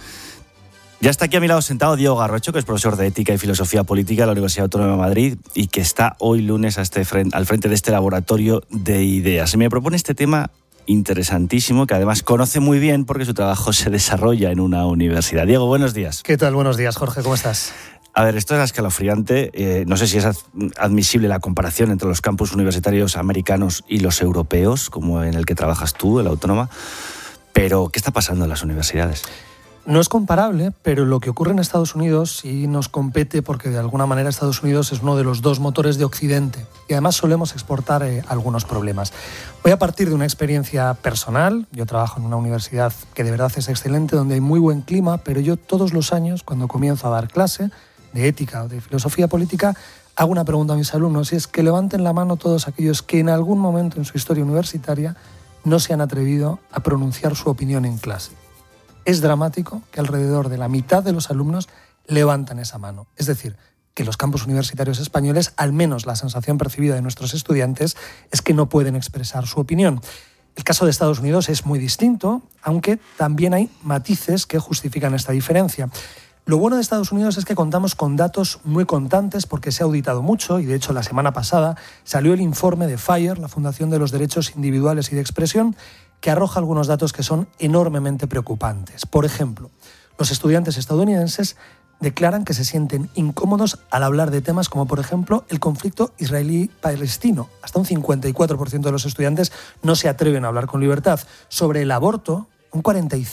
Ya está aquí a mi lado sentado Diego Garrocho, que es profesor de Ética y Filosofía Política de la Universidad Autónoma de Madrid y que está hoy lunes al frente de este laboratorio de ideas. Y me propone este tema interesantísimo, que además conoce muy bien porque su trabajo se desarrolla en una universidad. Diego, buenos días. ¿Qué tal? Buenos días, Jorge. ¿Cómo estás? A ver, esto es escalofriante. No sé si es admisible la comparación entre los campus universitarios americanos y los europeos, como en el que trabajas tú, en la Autónoma. Pero, ¿qué está pasando en las universidades? No es comparable, pero lo que ocurre en Estados Unidos sí nos compete porque de alguna manera Estados Unidos es uno de los dos motores de Occidente y además solemos exportar algunos problemas. Voy a partir de una experiencia personal. Yo trabajo en una universidad que de verdad es excelente, donde hay muy buen clima, pero yo todos los años, cuando comienzo a dar clase de ética o de filosofía política, hago una pregunta a mis alumnos y es que levanten la mano todos aquellos que en algún momento en su historia universitaria no se han atrevido a pronunciar su opinión en clase. Es dramático que alrededor de la mitad de los alumnos levantan esa mano. Es decir, que los campus universitarios españoles, al menos la sensación percibida de nuestros estudiantes, es que no pueden expresar su opinión. El caso de Estados Unidos es muy distinto, aunque también hay matices que justifican esta diferencia. Lo bueno de Estados Unidos es que contamos con datos muy contantes porque se ha auditado mucho y de hecho la semana pasada salió el informe de FIRE, la Fundación de los Derechos Individuales y de Expresión, que arroja algunos datos que son enormemente preocupantes. Por ejemplo, los estudiantes estadounidenses declaran que se sienten incómodos al hablar de temas como, por ejemplo, el conflicto israelí-palestino. Hasta un 54% de los estudiantes no se atreven a hablar con libertad. Sobre el aborto, un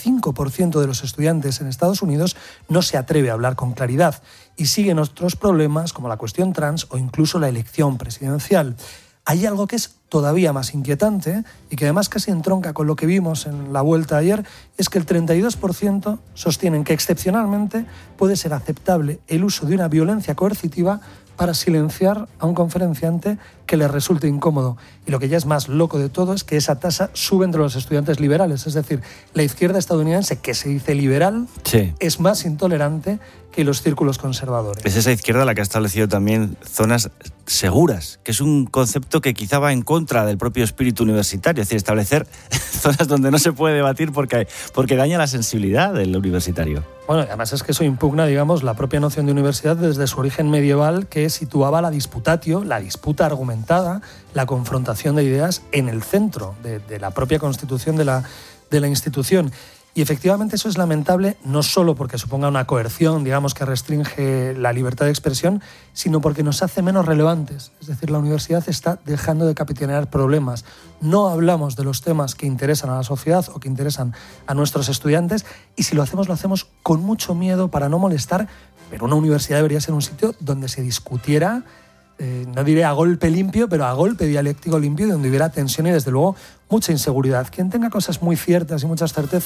45% de los estudiantes en Estados Unidos no se atreve a hablar con claridad. Y siguen otros problemas como la cuestión trans o incluso la elección presidencial. Hay algo que es todavía más inquietante y que además casi entronca con lo que vimos en la vuelta ayer, es que el 32% sostienen que excepcionalmente puede ser aceptable el uso de una violencia coercitiva para silenciar a un conferenciante que les resulte incómodo. Y lo que ya es más loco de todo es que esa tasa sube entre los estudiantes liberales. Es decir, la izquierda estadounidense, que se dice liberal, sí, es más intolerante que los círculos conservadores. Es esa izquierda la que ha establecido también zonas seguras, que es un concepto que quizá va en contra del propio espíritu universitario, es decir, establecer zonas donde no se puede debatir porque daña la sensibilidad del universitario. Bueno, además es que eso impugna, digamos, la propia noción de universidad desde su origen medieval, que situaba la disputatio, la disputa argumentada, la confrontación de ideas en el centro de la propia constitución de la institución. Y efectivamente eso es lamentable no solo porque suponga una coerción, digamos, que restringe la libertad de expresión, sino porque nos hace menos relevantes. Es decir, la universidad está dejando de capitanear problemas. No hablamos de los temas que interesan a la sociedad o que interesan a nuestros estudiantes y si lo hacemos con mucho miedo para no molestar, pero una universidad debería ser un sitio donde se discutiera, no diré a golpe limpio, pero a golpe dialéctico limpio, donde hubiera tensión y desde luego mucha inseguridad. Quien tenga cosas muy ciertas y muchas certezas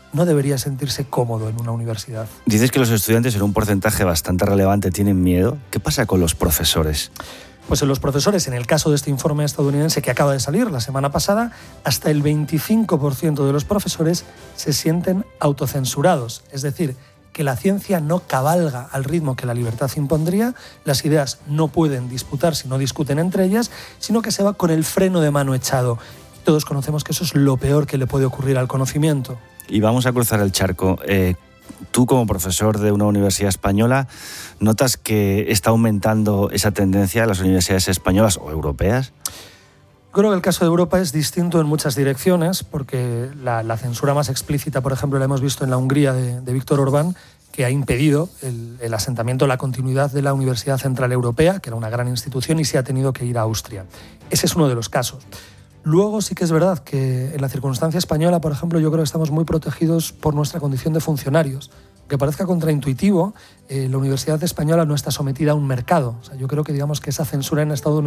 no debería sentirse cómodo en una universidad. Dices que los estudiantes en un porcentaje bastante relevante tienen miedo. ¿Qué pasa con los profesores? Pues en los profesores, en el caso de este informe estadounidense que acaba de salir la semana pasada, hasta el 25% de los profesores se sienten autocensurados. Es decir, que la ciencia no cabalga al ritmo que la libertad impondría, las ideas no pueden disputarse, no discuten entre ellas, sino que se va con el freno de mano echado. Y todos conocemos que eso es lo peor que le puede ocurrir al conocimiento. Y vamos a cruzar el charco. Tú, como profesor de una universidad española, ¿notas que está aumentando esa tendencia en las universidades españolas o europeas? Creo que el caso de Europa es distinto en muchas direcciones, porque la censura más explícita, por ejemplo, la hemos visto en la Hungría de Víctor Orbán, que ha impedido el asentamiento, la continuidad de la Universidad Central Europea, que era una gran institución, y se ha tenido que ir a Austria. Ese es uno de los casos. Luego sí que es verdad que en la circunstancia española, por ejemplo, yo creo que estamos muy protegidos por nuestra condición de funcionarios. Aunque parezca contraintuitivo, la Universidad Española no está sometida a un mercado. O sea, yo creo que digamos que esa censura en Estados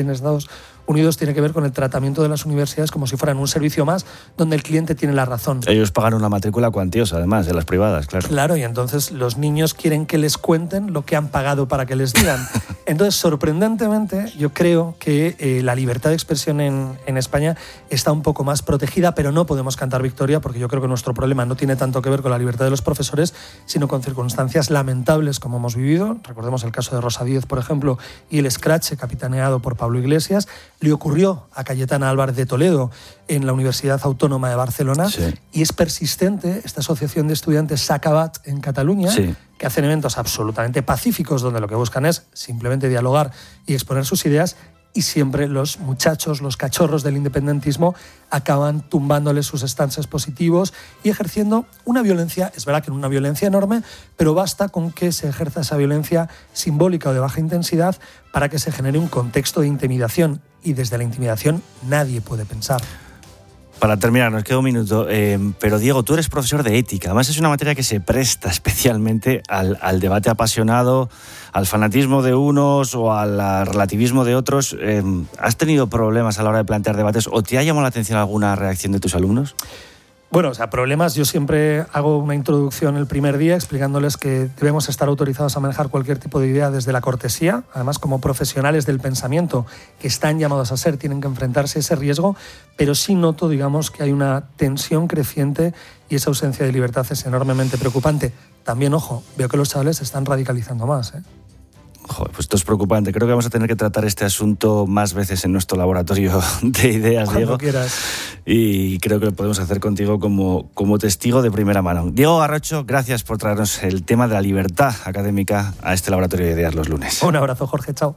Unidos tiene que ver con el tratamiento de las universidades como si fueran un servicio más donde el cliente tiene la razón. Ellos pagan una matrícula cuantiosa, además, de las privadas, claro. Claro, y entonces los niños quieren que les cuenten lo que han pagado para que les digan. Entonces, sorprendentemente, yo creo que la libertad de expresión en España está un poco más protegida, pero no podemos cantar victoria, porque yo creo que nuestro problema no tiene tanto que ver con la libertad de los profesores, sino con circunstancias lamentables como hemos vivido. Recordemos el caso de Rosa Díez, por ejemplo, y el escrache capitaneado por Pablo Iglesias. Le ocurrió a Cayetana Álvarez de Toledo en la Universidad Autónoma de Barcelona, sí. Y es persistente esta asociación de estudiantes Sacabat en Cataluña, sí, que hacen eventos absolutamente pacíficos donde lo que buscan es simplemente dialogar y exponer sus ideas, y siempre los muchachos, los cachorros del independentismo acaban tumbándoles sus estances positivos y ejerciendo una violencia, es verdad que una violencia enorme, pero basta con que se ejerza esa violencia simbólica o de baja intensidad para que se genere un contexto de intimidación, y desde la intimidación nadie puede pensar. Para terminar, nos queda un minuto, pero Diego, tú eres profesor de ética. Además es una materia que se presta especialmente al debate apasionado, al fanatismo de unos o al relativismo de otros. ¿Has tenido problemas a la hora de plantear debates o te ha llamado la atención alguna reacción de tus alumnos? Bueno, o sea, problemas, yo siempre hago una introducción el primer día explicándoles que debemos estar autorizados a manejar cualquier tipo de idea desde la cortesía. Además, como profesionales del pensamiento que están llamados a ser, tienen que enfrentarse a ese riesgo, pero sí noto, digamos, que hay una tensión creciente y esa ausencia de libertad es enormemente preocupante. También, ojo, veo que los chavales se están radicalizando más, ¿eh? Joder, pues esto es preocupante. Creo que vamos a tener que tratar este asunto más veces en nuestro laboratorio de ideas, cuando Diego. Quieras. Y creo que lo podemos hacer contigo como testigo de primera mano. Diego Garrocho, gracias por traernos el tema de la libertad académica a este laboratorio de ideas los lunes. Un abrazo, Jorge. Chao.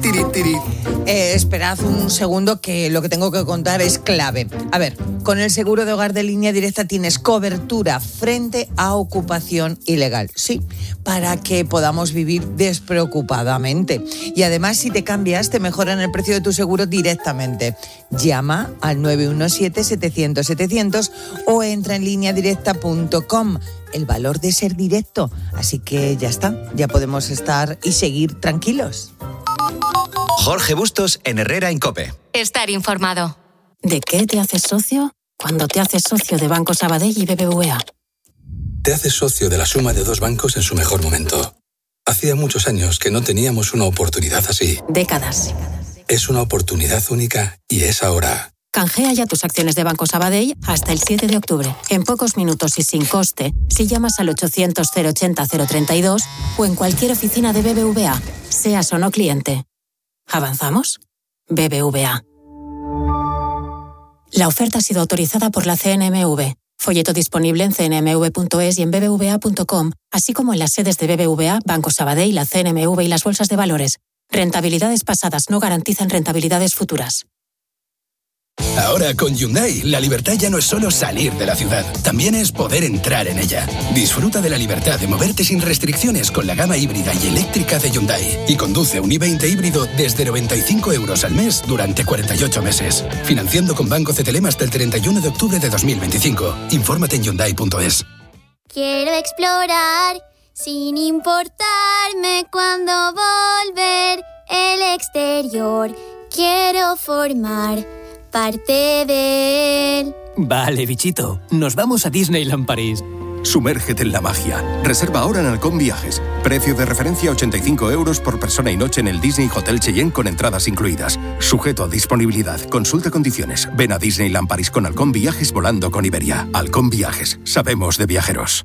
Esperad un segundo, que lo que tengo que contar es clave. A ver, con el seguro de hogar de Línea Directa tienes cobertura frente a ocupación ilegal. Sí, para que podamos vivir despreocupadamente. Y además, si te cambias, te mejoran el precio de tu seguro directamente. Llama al 917-700-700 o entra en lineadirecta.com. El valor de ser directo. Así que ya está, ya podemos estar y seguir tranquilos. Jorge Bustos en Herrera en COPE. Estar informado. ¿De qué te haces socio? Cuando te haces socio de Banco Sabadell y BBVA. Te haces socio de la suma de dos bancos en su mejor momento. Hacía muchos años que no teníamos una oportunidad así. Décadas. Es una oportunidad única y es ahora. Canjea ya tus acciones de Banco Sabadell hasta el 7 de octubre. En pocos minutos y sin coste, si llamas al 800-080-032 o en cualquier oficina de BBVA, seas o no cliente. ¿Avanzamos? BBVA. La oferta ha sido autorizada por la CNMV. Folleto disponible en cnmv.es y en bbva.com, así como en las sedes de BBVA, Banco Sabadell, la CNMV y las bolsas de valores. Rentabilidades pasadas no garantizan rentabilidades futuras. Ahora con Hyundai, la libertad ya no es solo salir de la ciudad, también es poder entrar en ella. Disfruta de la libertad de moverte sin restricciones con la gama híbrida y eléctrica de Hyundai. Y conduce un i20 híbrido desde 95 € al mes durante 48 meses. Financiando con Banco CTLM hasta el 31 de octubre de 2025. Infórmate en Hyundai.es. Quiero explorar sin importarme cuándo volver el exterior. Quiero formar parte de él. Vale, bichito. Nos vamos a Disneyland París. Sumérgete en la magia. Reserva ahora en Halcón Viajes. Precio de referencia 85 € por persona y noche en el Disney Hotel Cheyenne con entradas incluidas. Sujeto a disponibilidad. Consulta condiciones. Ven a Disneyland París con Halcón Viajes volando con Iberia. Halcón Viajes. Sabemos de viajeros.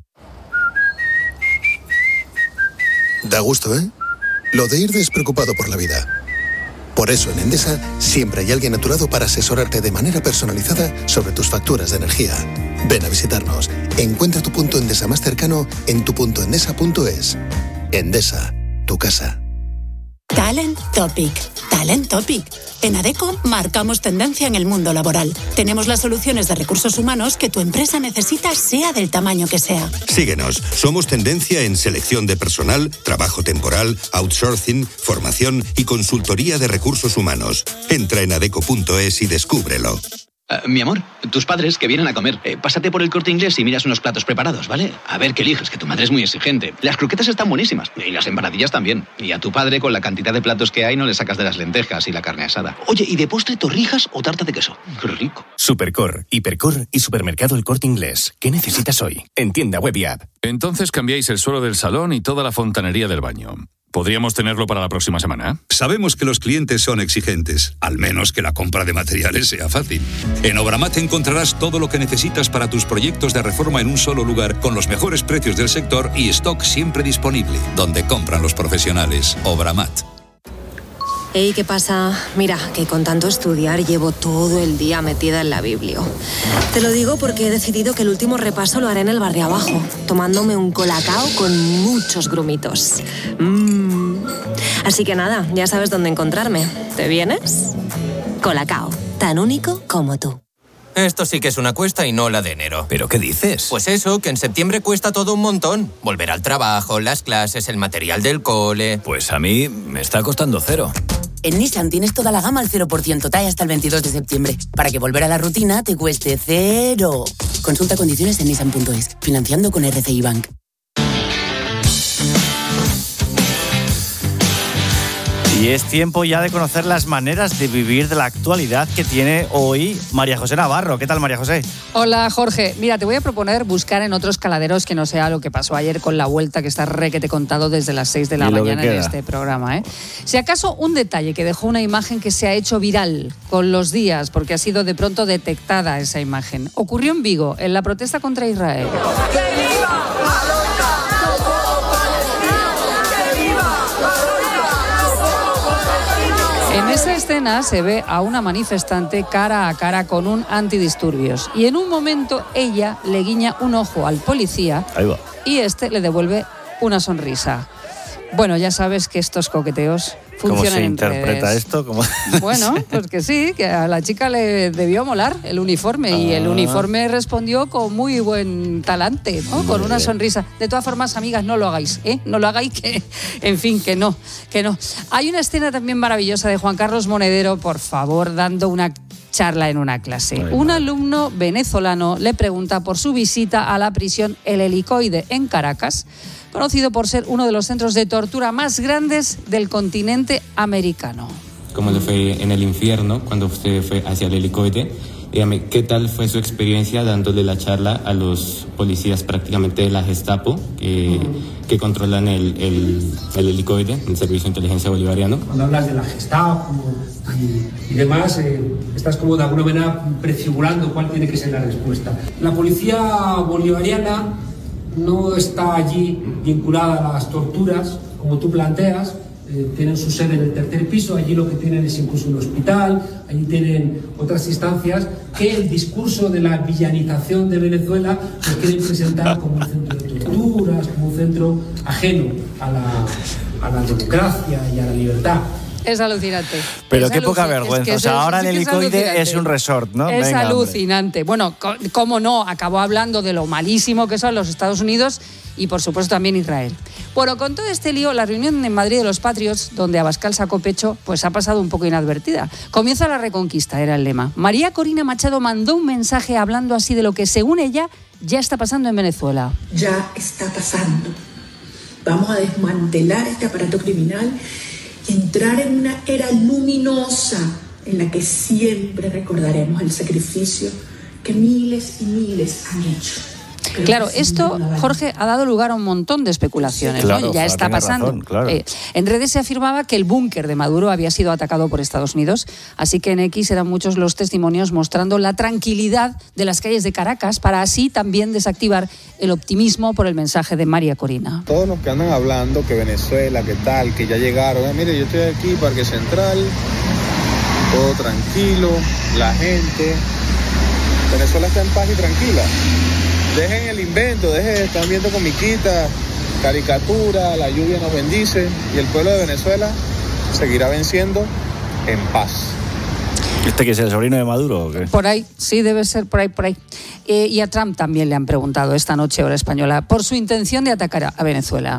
Da gusto, ¿eh? Lo de ir despreocupado por la vida. Por eso en Endesa siempre hay alguien a tu lado para asesorarte de manera personalizada sobre tus facturas de energía. Ven a visitarnos. Encuentra tu punto Endesa más cercano en tu.endesa.es. Endesa, tu casa. Talent Topic. Talent Topic. En Adecco marcamos tendencia en el mundo laboral. Tenemos las soluciones de recursos humanos que tu empresa necesita, sea del tamaño que sea. Síguenos. Somos tendencia en selección de personal, trabajo temporal, outsourcing, formación y consultoría de recursos humanos. Entra en adecco.es y descúbrelo. Mi amor, tus padres que vienen a comer. Pásate por el Corte Inglés y miras unos platos preparados, ¿vale? A ver qué eliges, que tu madre es muy exigente. Las croquetas están buenísimas. Y las empanadillas también. Y a tu padre, con la cantidad de platos que hay, no le sacas de las lentejas y la carne asada. Oye, ¿y de postre torrijas o tarta de queso? ¡Qué rico! Supercor, Hipercor y Supermercado El Corte Inglés. ¿Qué necesitas hoy? En tienda web y app. Entonces cambiáis el suelo del salón y toda la fontanería del baño. ¿Podríamos tenerlo para la próxima semana? Sabemos que los clientes son exigentes, al menos que la compra de materiales sea fácil. En Obramat encontrarás todo lo que necesitas para tus proyectos de reforma en un solo lugar, con los mejores precios del sector y stock siempre disponible, donde compran los profesionales. Obramat. Ey, ¿qué pasa? Mira, que con tanto estudiar llevo todo el día metida en la biblio. Te lo digo porque he decidido que el último repaso lo haré en el bar de abajo, tomándome un colacao con muchos grumitos. Así que nada, ya sabes dónde encontrarme. ¿Te vienes? Colacao, tan único como tú. Esto sí que es una cuesta y no la de enero. ¿Pero qué dices? Pues eso, que en septiembre cuesta todo un montón. Volver al trabajo, las clases, el material del cole... Pues a mí me está costando 0. En Nissan tienes toda la gama al 0% TAE hasta el 22 de septiembre, para que volver a la rutina te cueste 0. Consulta condiciones en nissan.es, financiando con RCI Bank. Y es tiempo ya de conocer las maneras de vivir de la actualidad que tiene hoy María José Navarro. ¿Qué tal, María José? Hola, Jorge. Mira, te voy a proponer buscar en otros caladeros que no sea lo que pasó ayer con la vuelta que está requete contado desde las 6 de la mañana en este programa, ¿eh? Si acaso un detalle que dejó una imagen que se ha hecho viral con los días, porque ha sido de pronto detectada esa imagen. Ocurrió en Vigo, en la protesta contra Israel. En esa escena se ve a una manifestante cara a cara con un antidisturbios y en un momento ella le guiña un ojo al policía y este le devuelve una sonrisa. Bueno, ya sabes que estos coqueteos funcionan en redes. ¿Cómo se interpreta esto? Bueno, pues que sí, que a la chica le debió molar el uniforme y el uniforme respondió con muy buen talante, ¿no? Con una sonrisa. De todas formas, amigas, no lo hagáis, ¿eh? No lo hagáis, que, en fin, que no. Hay una escena también maravillosa de Juan Carlos Monedero, por favor, dando una charla en una clase. Un alumno venezolano le pregunta por su visita a la prisión El Helicoide en Caracas, conocido por ser uno de los centros de tortura más grandes del continente americano. ¿Cómo le fue en el infierno cuando usted fue hacia el helicoide? Dígame, ¿qué tal fue su experiencia dándole la charla a los policías prácticamente de la Gestapo que controlan el helicoide, el Servicio de Inteligencia Bolivariano? Cuando hablas de la Gestapo y demás, estás como de alguna manera prefigurando cuál tiene que ser la respuesta. La policía bolivariana no está allí vinculada a las torturas, como tú planteas. Tienen su sede en el tercer piso, allí lo que tienen es incluso un hospital, allí tienen otras instancias que el discurso de la villanización de Venezuela lo quieren presentar como un centro de torturas, como un centro ajeno a la democracia y a la libertad. Es alucinante. Pero qué poca vergüenza. O sea, ahora el helicoide es un resort, ¿no? Es alucinante. Bueno, cómo no, acabó hablando de lo malísimo que son los Estados Unidos y, por supuesto, también Israel. Bueno, con todo este lío, la reunión en Madrid de los Patriots, donde Abascal sacó pecho, pues ha pasado un poco inadvertida. Comienza la reconquista, era el lema. María Corina Machado mandó un mensaje hablando así de lo que, según ella, ya está pasando en Venezuela. Ya está pasando. Vamos a desmantelar este aparato criminal y entrar en una era luminosa en la que siempre recordaremos el sacrificio que miles y miles han hecho. Claro, esto, Jorge, ha dado lugar a un montón de especulaciones, claro, ¿no? Ya está pasando. Razón, claro. En redes se afirmaba que el búnker de Maduro había sido atacado por Estados Unidos, así que en X eran muchos los testimonios mostrando la tranquilidad de las calles de Caracas para así también desactivar el optimismo por el mensaje de María Corina. Todos los que andan hablando que Venezuela, que tal, que ya llegaron, mire, yo estoy aquí, Parque Central, todo tranquilo, la gente, Venezuela está en paz y tranquila. Dejen el invento, están viendo comiquitas, caricaturas, la lluvia nos bendice y el pueblo de Venezuela seguirá venciendo en paz. ¿Este que es el sobrino de Maduro o qué? Por ahí, sí, debe ser por ahí. Y a Trump también le han preguntado esta noche, hora española, por su intención de atacar a Venezuela.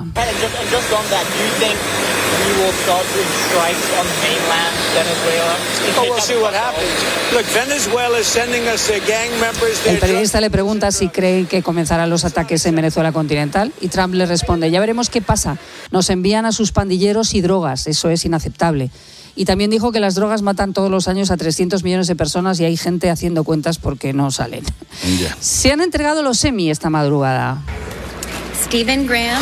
El periodista le pregunta si cree que comenzarán los ataques en Venezuela continental y Trump le responde: ya veremos qué pasa. Nos envían a sus pandilleros y drogas, eso es inaceptable. Y también dijo que las drogas matan todos los años a 300 millones de personas y hay gente haciendo cuentas porque no salen. Yeah. Se han entregado los Emmy esta madrugada. Stephen Graham,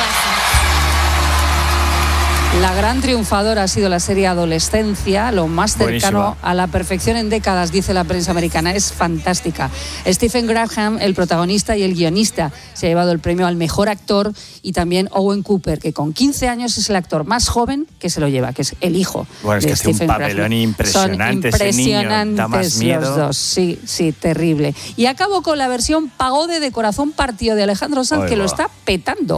La gran triunfadora ha sido la serie Adolescencia, lo más cercano Buenísima. a la perfección en décadas, dice la prensa americana. Es fantástica. Stephen Graham, el protagonista y el guionista, se ha llevado el premio al mejor actor, y también Owen Cooper, que con 15 años es el actor más joven que se lo lleva, que es el hijo Bueno, es de que hace un Stephen papelón Graham. impresionante Son ese niño, da más impresionantes miedo. los dos, sí, terrible. Y acabo con la versión Pagode de Corazón Partido de Alejandro Sanz, Ahí que lo va. está petando.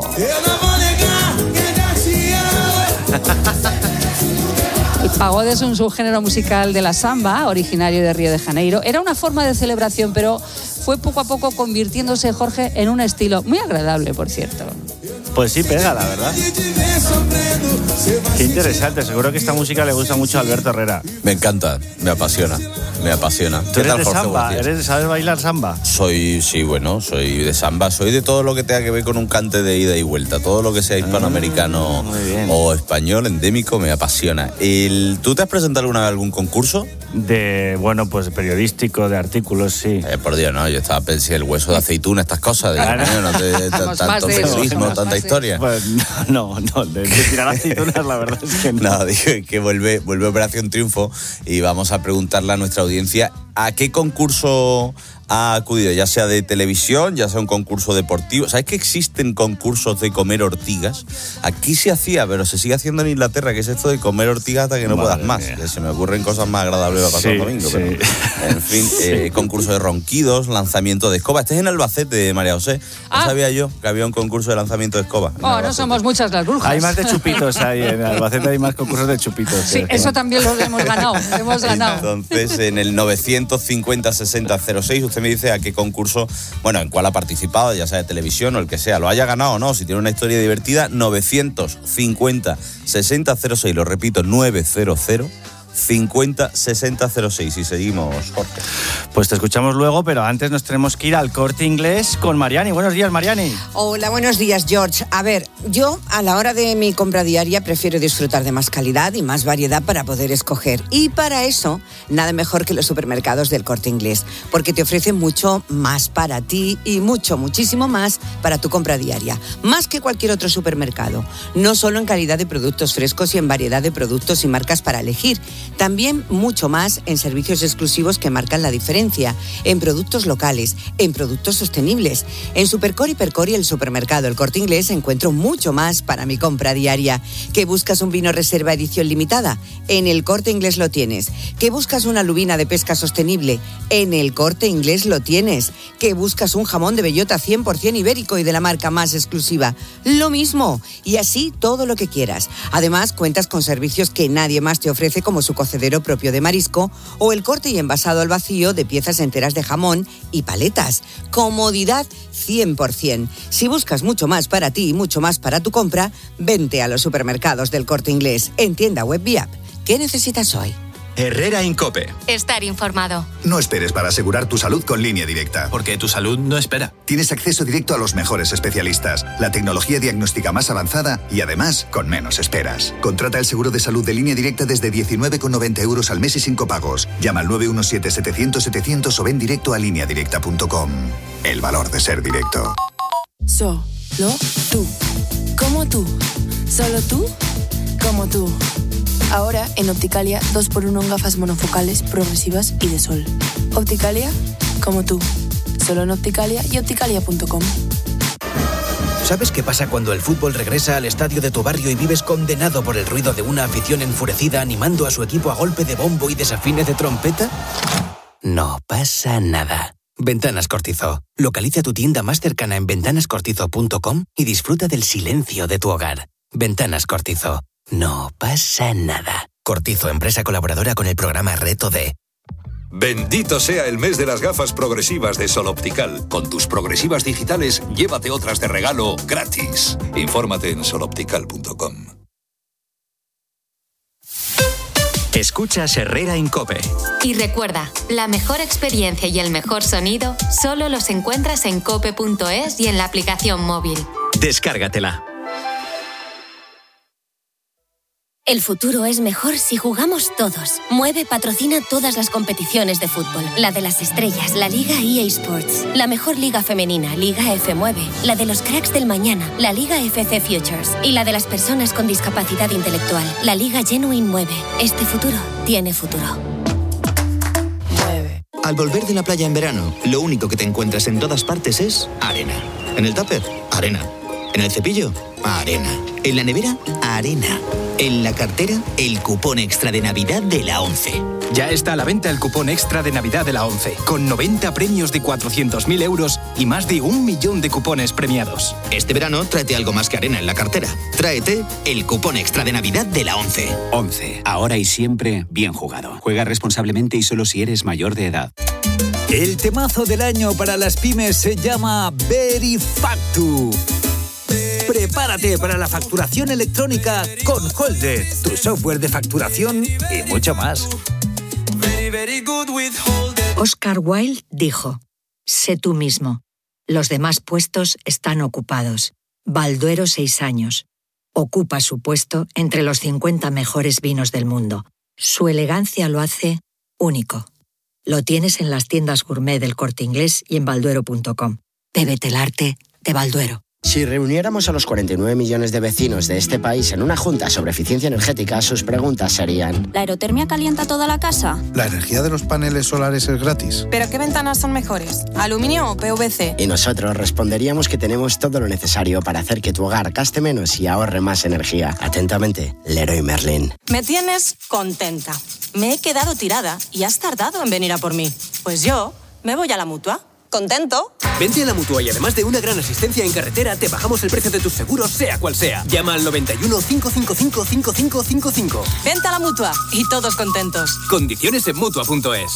El pagode es un subgénero musical de la samba, originario de Río de Janeiro. Era una forma de celebración, pero fue poco a poco convirtiéndose, Jorge, en un estilo muy agradable, por cierto. Pues sí pega, la verdad. Qué interesante, seguro que esta música le gusta mucho a Alberto Herrera. Me encanta, me apasiona. ¿Tú eres de samba? ¿Sabes bailar samba? Soy de samba, soy de todo lo que tenga que ver con un cante de ida y vuelta, todo lo que sea hispanoamericano o español, endémico, me apasiona. ¿Tú te has presentado alguna vez a algún concurso? Pues periodístico, de artículos, sí. Por Dios, no, yo estaba pensando el hueso de aceituna, estas cosas, tanto periodismo, tanta historia. Pues no, de tirar aceitunas la verdad es que no. No, dije que vuelve Operación Triunfo y vamos a preguntarle a nuestra audiencia a qué concurso ha acudido, ya sea de televisión, ya sea un concurso deportivo. ¿Sabes que existen concursos de comer ortigas? Aquí se hacía, pero se sigue haciendo en Inglaterra, que es esto de comer ortigas hasta que no puedas más. Que se me ocurren cosas más agradables para pasar el domingo. Sí. Pero, en fin, concurso de ronquidos, lanzamiento de escoba. Este es en Albacete, María José. No sabía yo que había un concurso de lanzamiento de escoba. No somos muchas las brujas. Hay más de chupitos ahí, en Albacete hay más concursos de chupitos. Sí, eso también lo hemos ganado. Entonces, en el 950-60-06, usted me dice a qué concurso, en cuál ha participado, ya sea de televisión o el que sea, lo haya ganado o no, si tiene una historia divertida. 950-60-06, lo repito, 900-50-60-06. Y seguimos, Jorge. Pues te escuchamos luego, pero antes nos tenemos que ir al Corte Inglés con Mariani. Buenos días, Mariani. Hola, buenos días, George. A ver, yo a la hora de mi compra diaria prefiero disfrutar de más calidad y más variedad para poder escoger. Y para eso, nada mejor que los supermercados del Corte Inglés, porque te ofrecen mucho más para ti y muchísimo más para tu compra diaria. Más que cualquier otro supermercado. No solo en calidad de productos frescos y en variedad de productos y marcas para elegir. También mucho más en servicios exclusivos que marcan la diferencia, en productos locales, en productos sostenibles. En Supercor y Percor y el supermercado El Corte Inglés encuentro mucho más para mi compra diaria. ¿Que buscas un vino reserva edición limitada? En El Corte Inglés lo tienes. ¿Que buscas una lubina de pesca sostenible? En El Corte Inglés lo tienes. ¿Que buscas un jamón de bellota 100% ibérico y de la marca más exclusiva? Lo mismo. Y así todo lo que quieras. Además, cuentas con servicios que nadie más te ofrece, como su cocedero propio de marisco o el corte y envasado al vacío de piezas enteras de jamón y paletas. Comodidad 100%. Si buscas mucho más para ti y mucho más para tu compra, vente a los supermercados del Corte Inglés, en tienda web y app. ¿Qué necesitas hoy? Herrera Incope. Estar informado. No esperes para asegurar tu salud con Línea Directa. Porque tu salud no espera. Tienes acceso directo a los mejores especialistas, la tecnología diagnóstica más avanzada y además con menos esperas. Contrata el seguro de salud de Línea Directa desde 19,90 € al mes y sin copagos. Llama al 917-700-700 o ven directo a lineadirecta.com. El valor de ser directo. Solo tú. Como tú. Solo tú. Como tú. Ahora en Opticalia 2x1 en gafas monofocales, progresivas y de sol. Opticalia, como tú. Solo en Opticalia y opticalia.com. ¿Sabes qué pasa cuando el fútbol regresa al estadio de tu barrio y vives condenado por el ruido de una afición enfurecida animando a su equipo a golpe de bombo y desafines de trompeta? No pasa nada. Ventanas Cortizo. Localiza tu tienda más cercana en ventanascortizo.com y disfruta del silencio de tu hogar. Ventanas Cortizo. No pasa nada. Cortizo, empresa colaboradora con el programa Reto D. Bendito sea el mes de las gafas progresivas de Sol Optical. Con tus progresivas digitales, llévate otras de regalo gratis. Infórmate en soloptical.com. Escuchas Herrera Incope. Y recuerda, la mejor experiencia y el mejor sonido solo los encuentras en cope.es y en la aplicación móvil. Descárgatela. El futuro es mejor si jugamos todos. Mueve patrocina todas las competiciones de fútbol. La de las estrellas, la Liga EA Sports. La mejor liga femenina, Liga F9. La de los cracks del mañana, la Liga FC Futures. Y la de las personas con discapacidad intelectual, la Liga Genuine mueve. Este futuro tiene futuro. Al volver de la playa en verano, lo único que te encuentras en todas partes es arena. En el tupper, arena. En el cepillo, arena. En la nevera, arena. En la cartera, el cupón extra de Navidad de la ONCE. Ya está a la venta el cupón extra de Navidad de la ONCE, con 90 premios de 400.000 euros y más de 1 millón de cupones premiados. Este verano, tráete algo más que arena en la cartera. Tráete el cupón extra de Navidad de la ONCE. ONCE, ahora y siempre bien jugado. Juega responsablemente y solo si eres mayor de edad. El temazo del año para las pymes se llama Verifactu. Prepárate para la facturación electrónica con Holde, tu software de facturación y mucho más. Oscar Wilde dijo: sé tú mismo. Los demás puestos están ocupados. Balduero 6 años. Ocupa su puesto entre los 50 mejores vinos del mundo. Su elegancia lo hace único. Lo tienes en las tiendas gourmet del Corte Inglés y en balduero.com. Bébete el arte de Balduero. Si reuniéramos a los 49 millones de vecinos de este país en una junta sobre eficiencia energética, sus preguntas serían: ¿la aerotermia calienta toda la casa? ¿La energía de los paneles solares es gratis? ¿Pero qué ventanas son mejores? ¿Aluminio o PVC? Y nosotros responderíamos que tenemos todo lo necesario para hacer que tu hogar gaste menos y ahorre más energía. Atentamente, Leroy Merlin. Me tienes contenta. Me he quedado tirada y has tardado en venir a por mí. Pues yo me voy a la Mutua. ¿Contento? Vente a la Mutua y además de una gran asistencia en carretera, te bajamos el precio de tus seguros, sea cual sea. Llama al 91 555 5555. Vente a la Mutua y todos contentos. Condiciones en Mutua.es.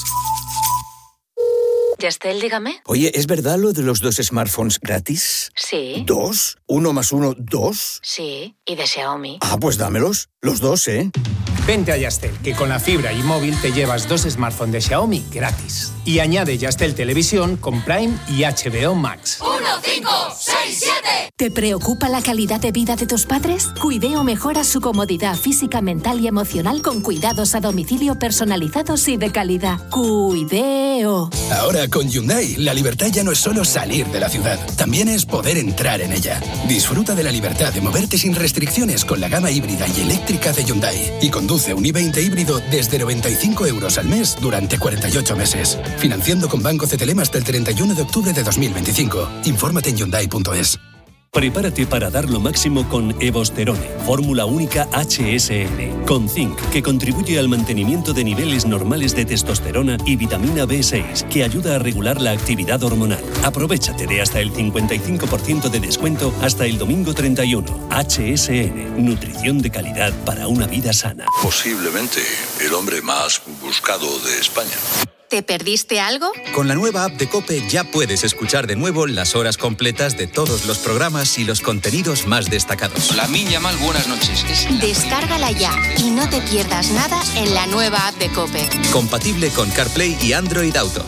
Yastel, dígame. Oye, ¿es verdad lo de los 2 smartphones gratis? Sí. ¿2? ¿1 más 1, 2? Sí, y de Xiaomi. Ah, pues dámelos. Los 2, ¿eh? Vente a Yastel, que con la fibra y móvil te llevas 2 smartphones de Xiaomi gratis. Y añade Yastel Televisión con Prime y HBO Max. 1, 5, 6, 7. ¿Te preocupa la calidad de vida de tus padres? Cuideo mejora su comodidad física, mental y emocional con cuidados a domicilio personalizados y de calidad. Cuideo. Ahora con Hyundai, la libertad ya no es solo salir de la ciudad, también es poder entrar en ella. Disfruta de la libertad de moverte sin restricciones con la gama híbrida y eléctrica de Hyundai. Y conduce un i20 híbrido desde 95 € al mes durante 48 meses. Financiando con Banco CTLM hasta el 31 de octubre de 2025. Infórmate en Hyundai.es. Prepárate para dar lo máximo con Evosterone, fórmula única HSL, con zinc, que contribuye al mantenimiento de niveles normales de testosterona y vitamina B6, que ayuda a regular la actividad hormonal. Aprovéchate de hasta el 55% de descuento hasta el domingo 31. HSL, nutrición de calidad para una vida sana. Posiblemente el hombre más buscado de España. ¿Te perdiste algo? Con la nueva app de COPE ya puedes escuchar de nuevo las horas completas de todos los programas y los contenidos más destacados. Lamin Yamal, buenas noches. Descárgala ya y no te pierdas nada en la nueva app de COPE. Compatible con CarPlay y Android Auto.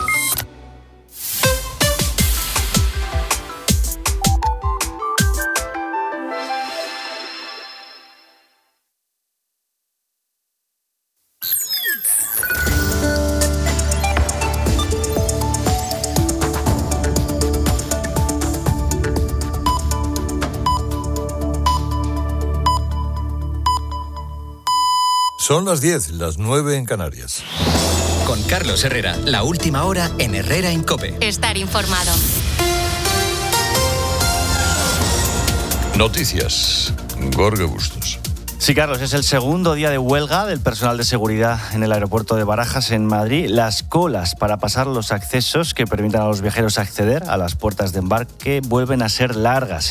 Son las 10, las 9 en Canarias. Con Carlos Herrera, la última hora en Herrera en COPE. Estar informado. Noticias. Gorge Bustos. Sí, Carlos, es el segundo día de huelga del personal de seguridad en el aeropuerto de Barajas, en Madrid. Las colas para pasar los accesos que permitan a los viajeros acceder a las puertas de embarque vuelven a ser largas.